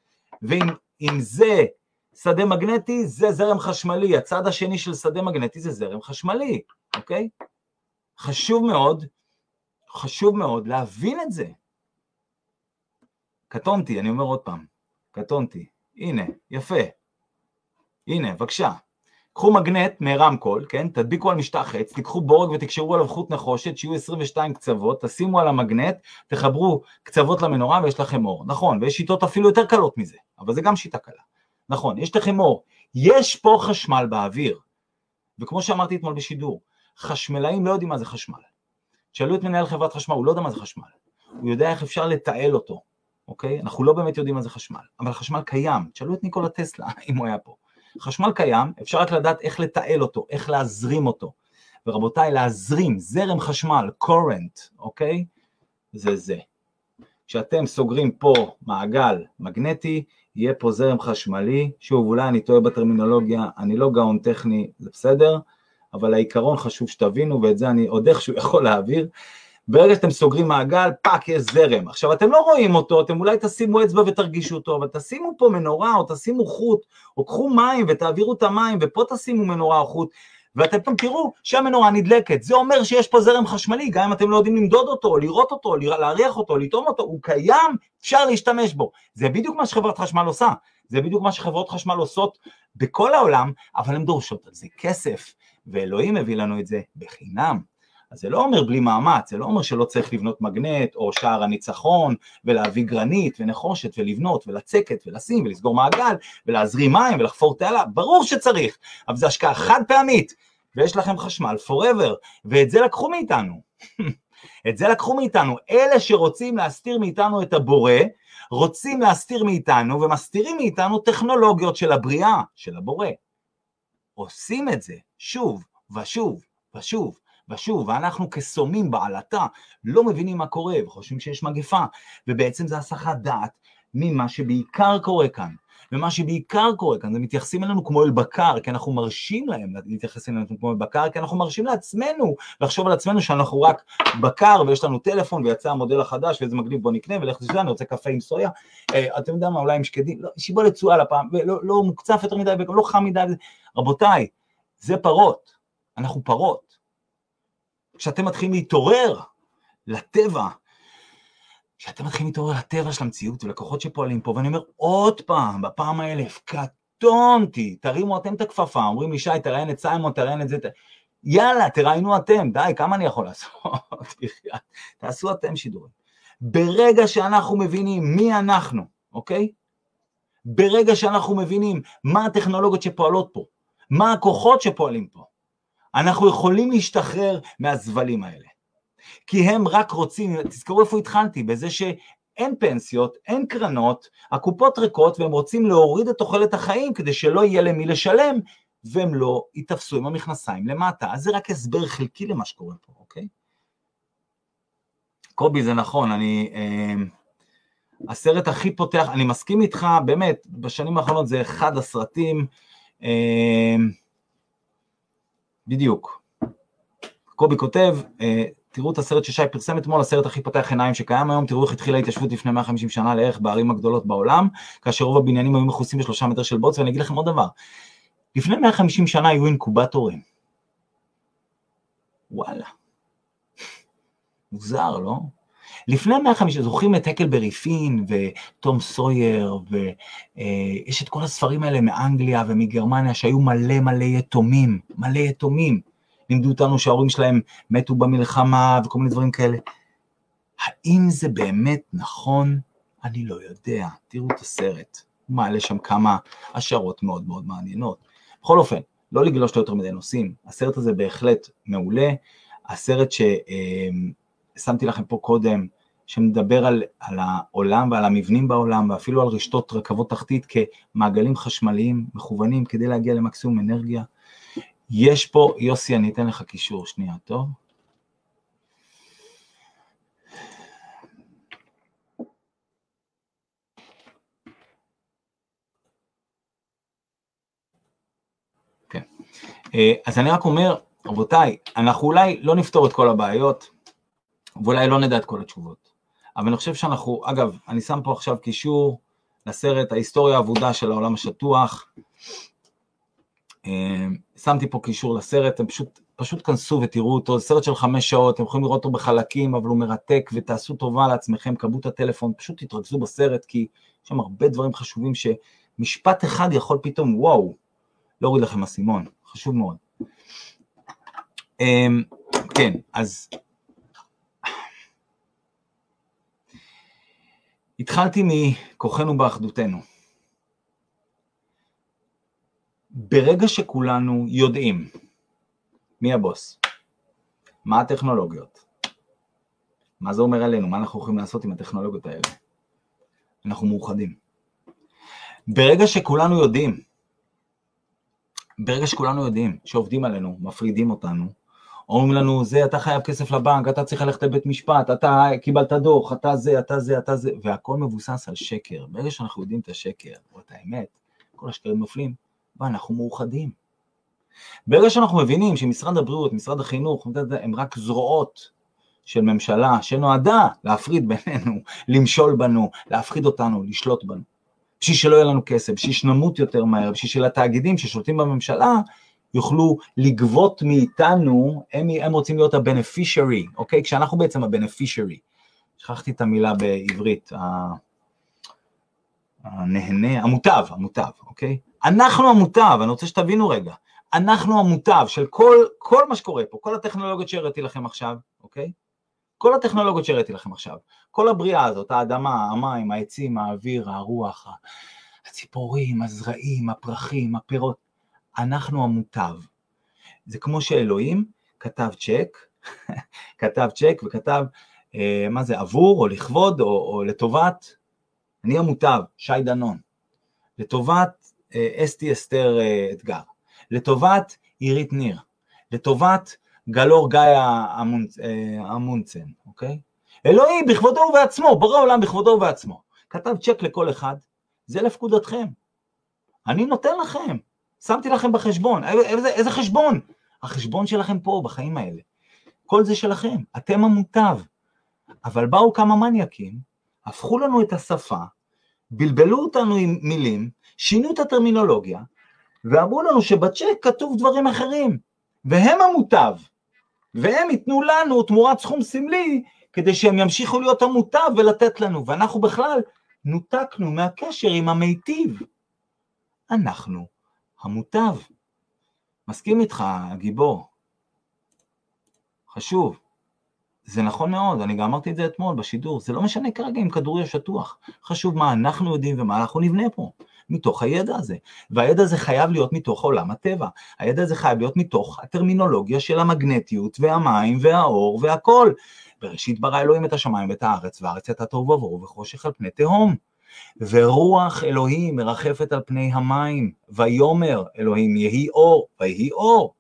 ואם זה שדה מגנטי, זה זרם חשמלי, הצד השני של שדה מגנטי זה זרם חשמלי, אוקיי? חשוב מאוד, חשוב מאוד להבין את זה. קטונתי, אני אומר עוד פעם, קטונתי, הנה, יפה, הנה, בבקשה, קחו מגנט מרמקול, כן? תדביקו על משטח עץ, תיקחו בורג ותקשרו עליו חוט נחושת, שיהיו עשרים ושתיים קצוות, תשימו על המגנט, תחברו קצוות למנורה ויש לכם אור, נכון, ויש שיטות אפילו יותר קלות מזה, אבל זה גם שיטה קלה, נכון, יש לכם אור, יש פה חשמל באוויר, וכמו שאמרתי אתמול בשידור, חשמלאים לא יודעים מה זה חשמל, שאלו את מנהל חברת חשמל, הוא לא יודע מה זה חשמל, הוא יודע איך אפשר לתעל אותו, אוקיי? אנחנו לא באמת יודעים מה זה חשמל, אבל חשמל קיים, שאלו את ניקולה טסלה, אם הוא היה פה, חשמל קיים, אפשר רק לדעת איך לתעל אותו, איך להזרים אותו, ורבותיי, להזרים, זרם חשמל, current, אוקיי? זה זה. כשאתם סוגרים פה מעגל מגנטי, יהיה פה זרם חשמלי, שוב, אולי אני טועה בטרמינולוגיה, אני לא גאון טכני, זה בסדר, אבל העיקרון חשוב שתבינו, ואת זה אני עוד איכשהו יכול להעביר, ברגע שאתם סוגרים מעגל, פאק, יש זרם. עכשיו, אתם לא רואים אותו, אתם אולי תשימו אצבע ותרגישו אותו, אבל תשימו פה מנורה, או תשימו חוט, או קחו מים ותעבירו את המים, ופה תשימו מנורה או חוט, ואתם תראו שהמנורה נדלקת. זה אומר שיש פה זרם חשמלי, גם אם אתם לא יודעים למדוד אותו, או לראות אותו, או להריח אותו, או לטעום אותו, הוא קיים, אפשר להשתמש בו. זה בדיוק מה שחברת חשמל עושה, זה בדיוק מה שחברות חשמל עושות בכל העולם, אבל הן דורשות על זה כסף. ואלוהים הביא לנו את זה בחינם. אז זה לא אומר בלי מאמץ, זה לא אומר שלא צריך לבנות מגנט, או שער הניצחון, ולהביא גרנית, ונחושת, ולבנות, ולצקת, ולשים, ולסגור מעגל, ולהזרים מים, ולחפור תעלה, ברור שצריך, אבל זה השקעה חד פעמית, ויש לכם חשמל forever, ואת זה לקחו מאיתנו. את זה לקחו מאיתנו. אלה שרוצים להסתיר מאיתנו את הבורא, רוצים להסתיר מאיתנו, ומסתירים מאיתנו טכנולוגיות של הבריאה, של הבורא. עושים את זה שוב, ושוב, ושוב, ושוב, ואנחנו כסומים בעלתה, לא מבינים מה קורה, וחושבים שיש מגפה, ובעצם זה הסחת דעת ממה שבעיקר קורה כאן. ומה שבעיקר קורה כאן, זה מתייחסים אלינו כמו אל בקר, כי אנחנו מרשים להם להתייחס אלינו כמו אל בקר, כי אנחנו מרשים לעצמנו, לחשוב על עצמנו שאנחנו רק בקר, ויש לנו טלפון, ויצא המודל החדש, ואיזה מגניב בוא נקנה, ולך תשאלה, אני רוצה קפה עם סויה, אה, אתם יודעים מה, אולי עם שקדים, לא, שיבול לצועה לפעם, ולא לא מוקצף יותר מדי, וגם לא חם מדי, רבותיי, זה פרות, אנחנו פרות. כשאתם מתחילים להתעורר לטבע, כשאתם מתחילים להתעורר לטבע של המציאות ולקוחות שפועלים פה, ואני אומר עוד פעם, בפעם האלף, קטונתי, תרימו אתם את הכפפה, אומרים לי שי, תראיין את סיימון, תראיין את זה, ת... יאללה, תראיינו אתם, די, כמה אני יכול לעשות? תעשו אתם שידורים. ברגע שאנחנו מבינים מי אנחנו, אוקיי? ברגע שאנחנו מבינים מה הטכנולוגיות שפועלות פה, מה הכוחות שפועלים פה, אנחנו יכולים להשתחרר מהזבלים האלה. כי הם רק רוצים, תזכרו איפה התחלתי, בזה שאין פנסיות, אין קרנות, הקופות ריקות, והם רוצים להוריד את תוחלת החיים, כדי שלא יהיה למי לשלם, והם לא יתפסו עם המכנסיים למטה. אז זה רק הסבר חלקי למה שקורה פה, אוקיי? קובי, זה נכון, אני, אה, הסרט הכי פותח, אני מסכים איתך, באמת, בשנים האחרונות זה אחד הסרטים, אה, בדיוק. קובי כותב, אה, תראו את הסרט ששי פרסם אתמול, הסרט הכי פותח עיניים שקיים היום, תראו איך התחילה ההתיישבות לפני מאה וחמישים שנה לערך בערים הגדולות בעולם, כאשר רוב הבניינים היו מכוסים בשלושה מטר של בוץ, ואני אגיד לכם עוד דבר, לפני מאה וחמישים שנה היו אינקובטורים. וואלה. מוזר, לא? לפני מאה וחמישים, זוכרים את הקלברי פין וטום סויר, ויש את כל הספרים האלה מאנגליה ומגרמניה, שהיו מלא מלא יתומים, מלא יתומים. לימדו אותנו שההורים שלהם מתו במלחמה וכל מיני דברים כאלה. האם זה באמת נכון? אני לא יודע. תראו את הסרט. הוא מעלה שם כמה השערות מאוד מאוד מעניינות. בכל אופן, לא לגלוש ליותר מדי נושאים. הסרט הזה בהחלט מעולה. הסרט ששמתי לכם פה קודם, שמדבר על, על העולם ועל המבנים בעולם, ואפילו על רשתות רכבות תחתית כמעגלים חשמליים מכוונים כדי להגיע למקסימום אנרגיה. יש פה, יוסי, אני אתן לך קישור, שנייה, טוב? כן. אז אני רק אומר, רבותיי, אנחנו אולי לא נפתור את כל הבעיות, ואולי לא נדע את כל התשובות. אבל אני חושב שאנחנו, אגב, אני שם פה עכשיו קישור לסרט, ההיסטוריה העבודה של העולם השטוח, שמתי פה קישור לסרט, אתם פשוט, פשוט כנסו ותראו אותו, זה סרט של חמש שעות, אתם יכולים לראות אותו בחלקים, אבל הוא מרתק, ותעשו טובה לעצמכם, קבלו את הטלפון, פשוט תתרכזו בסרט, כי יש שם הרבה דברים חשובים, שמשפט אחד יכול פתאום, וואו, לא הוריד לכם אסימון, חשוב מאוד. כן, אז התחלתי מכוחנו באחדותנו. ברגע שכולנו יודעים מי הבוס, מה הטכנולוגיות, מה זה אומר עלינו, מה אנחנו יכולים לעשות עם הטכנולוגיות האלה, אנחנו מאוחדים. ברגע שכולנו יודעים, ברגע שכולנו יודעים שעובדים עלינו, מפרידים אותנו, אומרים לנו, זה, אתה חייב כסף לבנק, אתה צריך ללכת לבית משפט, אתה קיבלת דוח, אתה זה, אתה זה, אתה זה, והכל מבוסס על שקר. ברגע שאנחנו יודעים את השקר, או את האמת, כל השקרים נופלים, ואנחנו מאוחדים. ברגע שאנחנו מבינים שמשרד הבריאות, משרד החינוך, הם רק זרועות של ממשלה שנועדה להפריד בינינו, למשול בנו, להפחיד אותנו, לשלוט בנו. בשביל שלא יהיה לנו כסף, בשביל שנמות יותר מהר, בשביל שלתאגידים ששולטים בממשלה, יוכלו לגבות מאיתנו, הם, הם רוצים להיות ה-beneficiary, אוקיי? כשאנחנו בעצם ה-beneficiary, שכחתי את המילה בעברית, הנהנה, המוטב, המוטב, אוקיי? אנחנו המוטב, אני רוצה שתבינו רגע, אנחנו המוטב של כל, כל מה שקורה פה, כל הטכנולוגיות שהראיתי לכם עכשיו, אוקיי? כל הטכנולוגיות שהראיתי לכם עכשיו, כל הבריאה הזאת, האדמה, המים, העצים, האוויר, הרוח, הציפורים, הזרעים, הפרחים, הפירות, אנחנו המוטב. זה כמו שאלוהים כתב צ'ק, כתב צ'ק וכתב, אה, מה זה, עבור או לכבוד או, או לטובת, אני המוטב, שי דנון, לטובת אה, אסתי אסתר אה, אתגר, לטובת עירית ניר, לטובת גלור גיא המונצ, אה, המונצן, אוקיי? אלוהים בכבודו ובעצמו, ברא עולם בכבודו ובעצמו, כתב צ'ק לכל אחד, זה לפקודתכם, אני נותן לכם, שמתי לכם בחשבון, איזה, איזה חשבון? החשבון שלכם פה בחיים האלה, כל זה שלכם, אתם המוטב, אבל באו כמה מניאקים, הפכו לנו את השפה, בלבלו אותנו עם מילים, שינו את הטרמינולוגיה, ואמרו לנו שבצ'ק כתוב דברים אחרים, והם המוטב, והם ייתנו לנו תמורת סכום סמלי, כדי שהם ימשיכו להיות המוטב ולתת לנו, ואנחנו בכלל נותקנו מהקשר עם המיטיב, אנחנו המוטב. מסכים איתך, גיבור? חשוב. זה נכון מאוד, אני גם אמרתי את זה אתמול בשידור, זה לא משנה כרגע אם כדורי או שטוח, חשוב מה אנחנו יודעים ומה אנחנו נבנה פה, מתוך הידע הזה, והידע הזה חייב להיות מתוך עולם הטבע, הידע הזה חייב להיות מתוך הטרמינולוגיה של המגנטיות והמים והאור והכל, בראשית ברא אלוהים את השמיים ואת הארץ, והארץ הייתה תוהו ובוהו וחושך על פני תהום, ורוח אלוהים מרחפת על פני המים, ויאמר אלוהים יהי אור, ויהי אור,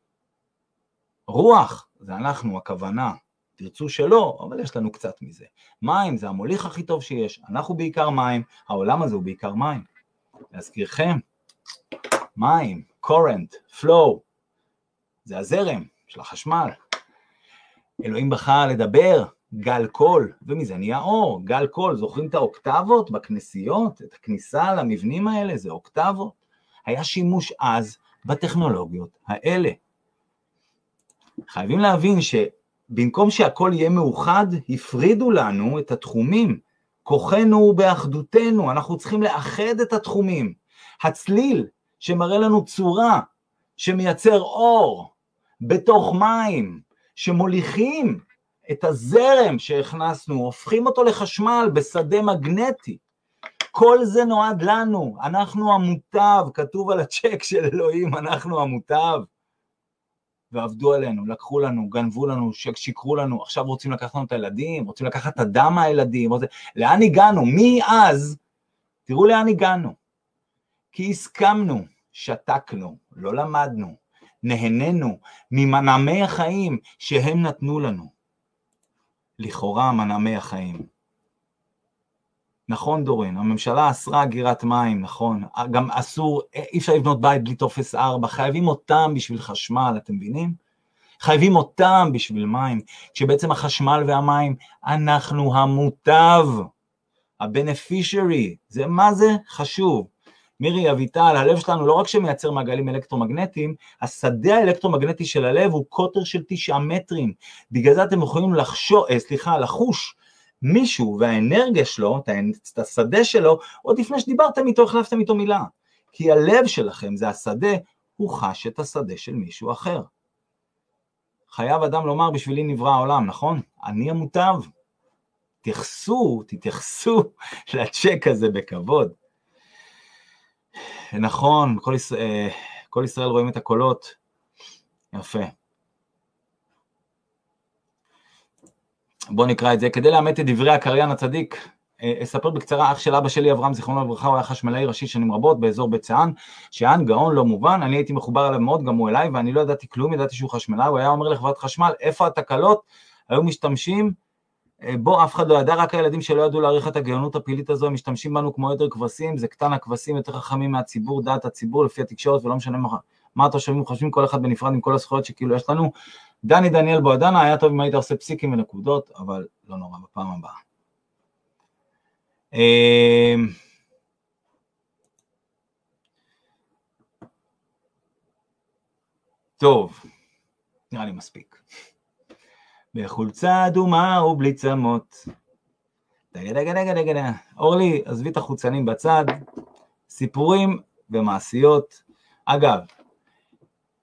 רוח, זה אנחנו, הכוונה, תרצו שלא, אבל יש לנו קצת מזה. מים זה המוליך הכי טוב שיש, אנחנו בעיקר מים, העולם הזה הוא בעיקר מים. להזכירכם, מים, current, flow, זה הזרם של החשמל. אלוהים בחר לדבר, גל קול, ומזה נהיה אור, גל קול, זוכרים את האוקטבות בכנסיות, את הכניסה למבנים האלה, זה אוקטבות. היה שימוש אז בטכנולוגיות האלה. חייבים להבין שבמקום שהכל יהיה מאוחד, הפרידו לנו את התחומים, כוחנו באחדותנו, אנחנו צריכים לאחד את התחומים, הצליל שמראה לנו צורה, שמייצר אור, בתוך מים, שמוליכים את הזרם שהכנסנו, הופכים אותו לחשמל בשדה מגנטי, כל זה נועד לנו, אנחנו המוטב, כתוב על הצ'ק של אלוהים, אנחנו המוטב, ועבדו עלינו, לקחו לנו, גנבו לנו, שיקרו לנו, עכשיו רוצים לקחת לנו את הילדים, רוצים לקחת את הדם מהילדים, רוצים... לאן הגענו? מי אז? תראו לאן הגענו. כי הסכמנו, שתקנו, לא למדנו, נהנינו ממנעמי החיים שהם נתנו לנו. לכאורה מנעמי החיים. נכון דורין, הממשלה אסרה אגירת מים, נכון, גם אסור, אי אפשר לבנות בית בלי טופס ארבע, חייבים אותם בשביל חשמל, אתם מבינים? חייבים אותם בשביל מים, שבעצם החשמל והמים, אנחנו המוטב, הבנפישרי, זה מה זה חשוב. מירי אביטל, הלב שלנו לא רק שמייצר מעגלים אלקטרומגנטיים, השדה האלקטרומגנטי של הלב הוא קוטר של תשעה מטרים, בגלל זה אתם יכולים לחשוב, סליחה, לחוש, מישהו והאנרגיה שלו, את השדה שלו, עוד לפני שדיברתם איתו, החלפתם איתו מילה. כי הלב שלכם, זה השדה, הוא חש את השדה של מישהו אחר. חייב אדם לומר, בשבילי נברא העולם, נכון? אני המוטב. תתייחסו, תתייחסו לצ'ק הזה בכבוד. נכון, כל ישראל, כל ישראל רואים את הקולות. יפה. בואו נקרא את זה, כדי לאמת את דברי הקריין הצדיק, אספר בקצרה, אח של אבא שלי אברהם זיכרונו לברכה, הוא היה חשמלאי ראשי שנים רבות באזור בית שאן, שאן גאון לא מובן, אני הייתי מחובר אליו מאוד, גם הוא אליי, ואני לא ידעתי כלום, ידעתי שהוא חשמלאי, הוא היה אומר לחברת חשמל, איפה התקלות, היו משתמשים, בוא אף אחד לא ידע, רק הילדים שלא ידעו להעריך את הגאונות הפעילית הזו, הם משתמשים בנו כמו עדר כבשים, זה קטן הכבשים יותר חכמים מהציבור, דעת הציבור לפי התקשורת, ולא משנה מה, מה התושבים חושבים כל אחד בנפרד עם כל הזכויות שכאילו יש לנו. דני דניאל בועדנה, היה טוב אם היית עושה פסיקים ונקודות, אבל לא נורא, בפעם הבאה. טוב, נראה לי מספיק. בחולצה אדומה ובלי צמות. אורלי, עזבי את החוצנים בצד, סיפורים ומעשיות. אגב,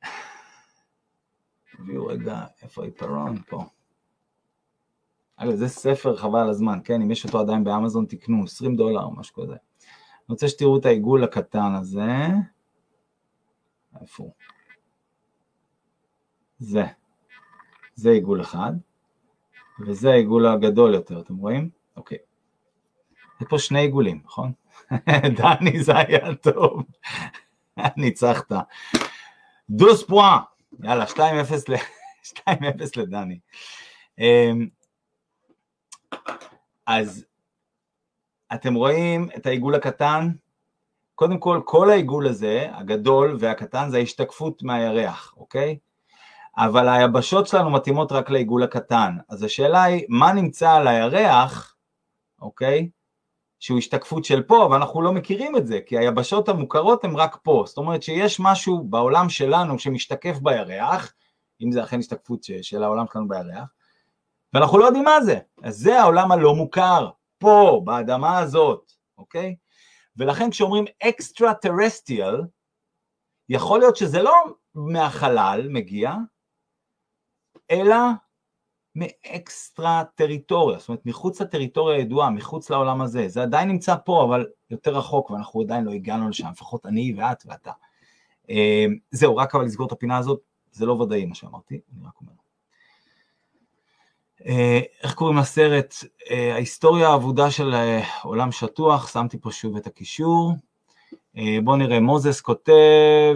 תביאו רגע, איפה העיפרון? פה. אגב, זה ספר חבל על הזמן, כן? אם יש אותו עדיין באמזון, תקנו, עשרים דולר או משהו כזה. אני רוצה שתראו את העיגול הקטן הזה. איפה הוא? זה. זה עיגול אחד, וזה העיגול הגדול יותר, אתם רואים? אוקיי. יש פה שני עיגולים, נכון? דני, זה היה טוב. ניצחת. דוס פואה. יאללה, שתיים אפס לדני. אז אתם רואים את העיגול הקטן? קודם כל, כל העיגול הזה, הגדול והקטן, זה ההשתקפות מהירח, אוקיי? אבל היבשות שלנו מתאימות רק לעיגול הקטן. אז השאלה היא, מה נמצא על הירח, אוקיי? שהוא השתקפות של פה, ואנחנו לא מכירים את זה, כי היבשות המוכרות הן רק פה. זאת אומרת שיש משהו בעולם שלנו שמשתקף בירח, אם זה אכן השתקפות של העולם שלנו בירח, ואנחנו לא יודעים מה זה. אז זה העולם הלא מוכר, פה, באדמה הזאת, אוקיי? ולכן כשאומרים extraterrestrial, יכול להיות שזה לא מהחלל מגיע, אלא מאקסטרה טריטוריה, זאת אומרת מחוץ לטריטוריה הידועה, מחוץ לעולם הזה, זה עדיין נמצא פה, אבל יותר רחוק, ואנחנו עדיין לא הגענו לשם, לפחות אני ואת ואתה. זהו, רק אבל לסגור את הפינה הזאת, זה לא ודאי מה שאמרתי, אני רק אומר. איך קוראים לסרט? ההיסטוריה האבודה של עולם שטוח, שמתי פה שוב את הקישור. בואו נראה, מוזס כותב,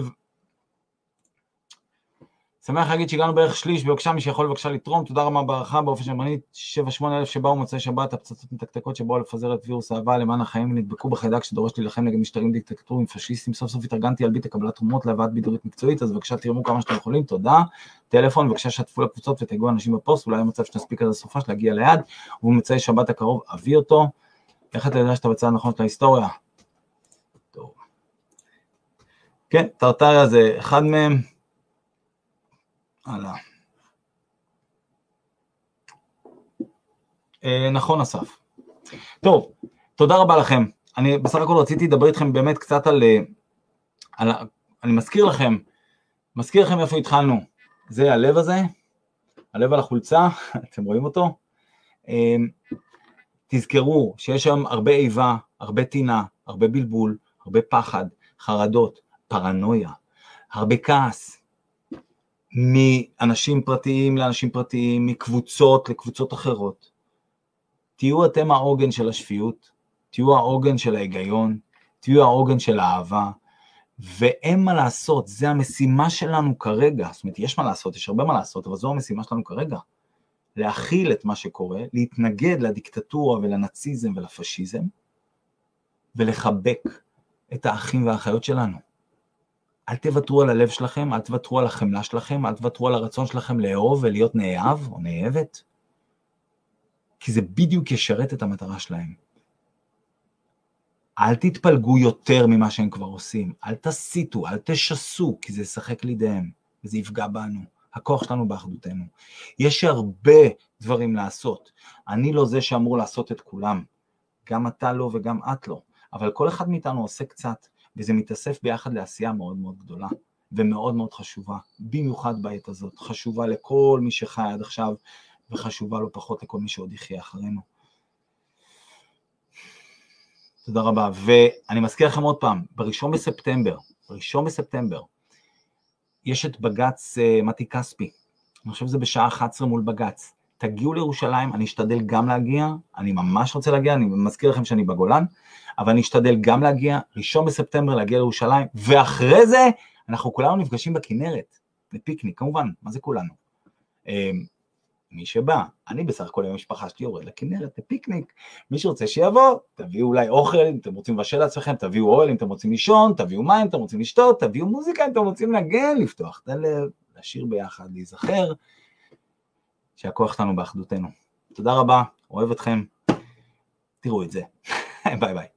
שמח להגיד שהגענו בערך שליש, בבקשה מי שיכול בבקשה לתרום, תודה רבה ברכה באופן שמרנית, שבע שמונה אלף שבאו מוצאי שבת, הפצצות מתקתקות שבאו לפזר את וירוס האהבה למען החיים ונדבקו בחיידק שדורש להילחם נגד משטרים דיקטטוריים פשיסטים, סוף סוף התארגנתי על ביט לקבלת תרומות להבאת בידורית מקצועית, אז בבקשה תרמו כמה שאתם יכולים, תודה, טלפון, בבקשה שתפו לקבוצות ותגעו אנשים בפוסט, אולי המצב שנספיק עד הסופה להגיע ליד, ובמצאי שבת הקרוב אביא אותו, איך אתה יודע שאתה בצד נכון של ההיסטוריה? טוב. כן, טרטריה זה אחד מהם. הלאה. אה, נכון אסף. טוב, תודה רבה לכם. אני בסך הכל רציתי לדבר איתכם באמת קצת על, על אני מזכיר לכם, מזכיר לכם איפה התחלנו. זה הלב הזה, הלב על החולצה, אתם רואים אותו? אה, תזכרו שיש שם הרבה איבה, הרבה טינה, הרבה בלבול, הרבה פחד, חרדות, פרנויה, הרבה כעס. מאנשים פרטיים לאנשים פרטיים, מקבוצות לקבוצות אחרות. תהיו אתם העוגן של השפיות, תהיו העוגן של ההיגיון, תהיו העוגן של האהבה, ואין מה לעשות, זה המשימה שלנו כרגע, זאת אומרת, יש מה לעשות, יש הרבה מה לעשות, אבל זו המשימה שלנו כרגע, להכיל את מה שקורה, להתנגד לדיקטטורה ולנאציזם ולפשיזם, ולחבק את האחים והאחיות שלנו. אל תוותרו על הלב שלכם, אל תוותרו על החמלה שלכם, אל תוותרו על הרצון שלכם לאהוב ולהיות נאהב או נאהבת, כי זה בדיוק ישרת את המטרה שלהם. אל תתפלגו יותר ממה שהם כבר עושים, אל תסיטו, אל תשסו, כי זה ישחק לידיהם, וזה יפגע בנו, הכוח שלנו באחדותנו. יש הרבה דברים לעשות, אני לא זה שאמור לעשות את כולם, גם אתה לא וגם את לא, אבל כל אחד מאיתנו עושה קצת, וזה מתאסף ביחד לעשייה מאוד מאוד גדולה, ומאוד מאוד חשובה, במיוחד בעת הזאת, חשובה לכל מי שחי עד עכשיו, וחשובה לא פחות לכל מי שעוד יחיה אחרינו. תודה רבה, ואני מזכיר לכם עוד פעם, בראשון בספטמבר, בראשון בספטמבר, יש את בגץ מתי כספי, אני חושב שזה בשעה אחת עשרה מול בגץ, תגיעו לירושלים, אני אשתדל גם להגיע, אני ממש רוצה להגיע, אני מזכיר לכם שאני בגולן, אבל אני אשתדל גם להגיע, ראשון בספטמבר להגיע לירושלים, ואחרי זה אנחנו כולנו נפגשים בכנרת, לפיקניק, כמובן, מה זה כולנו? מי שבא, אני בסך הכל עם המשפחה שלי יורד לכנרת, לפיקניק, מי שרוצה שיבוא, תביאו אולי אוכל, אם אתם רוצים לבשל לעצמכם, תביאו אוהל, אם אתם רוצים לישון, תביאו מים, אם אתם רוצים לשתות, תביאו מוזיקה, אם אתם רוצים לנגן, לפתוח את הלב, לשיר ביחד, להיזכר, שהכוח שלנו באחדותנו. תודה רבה, אוהב אתכם, תראו את זה, ביי ביי.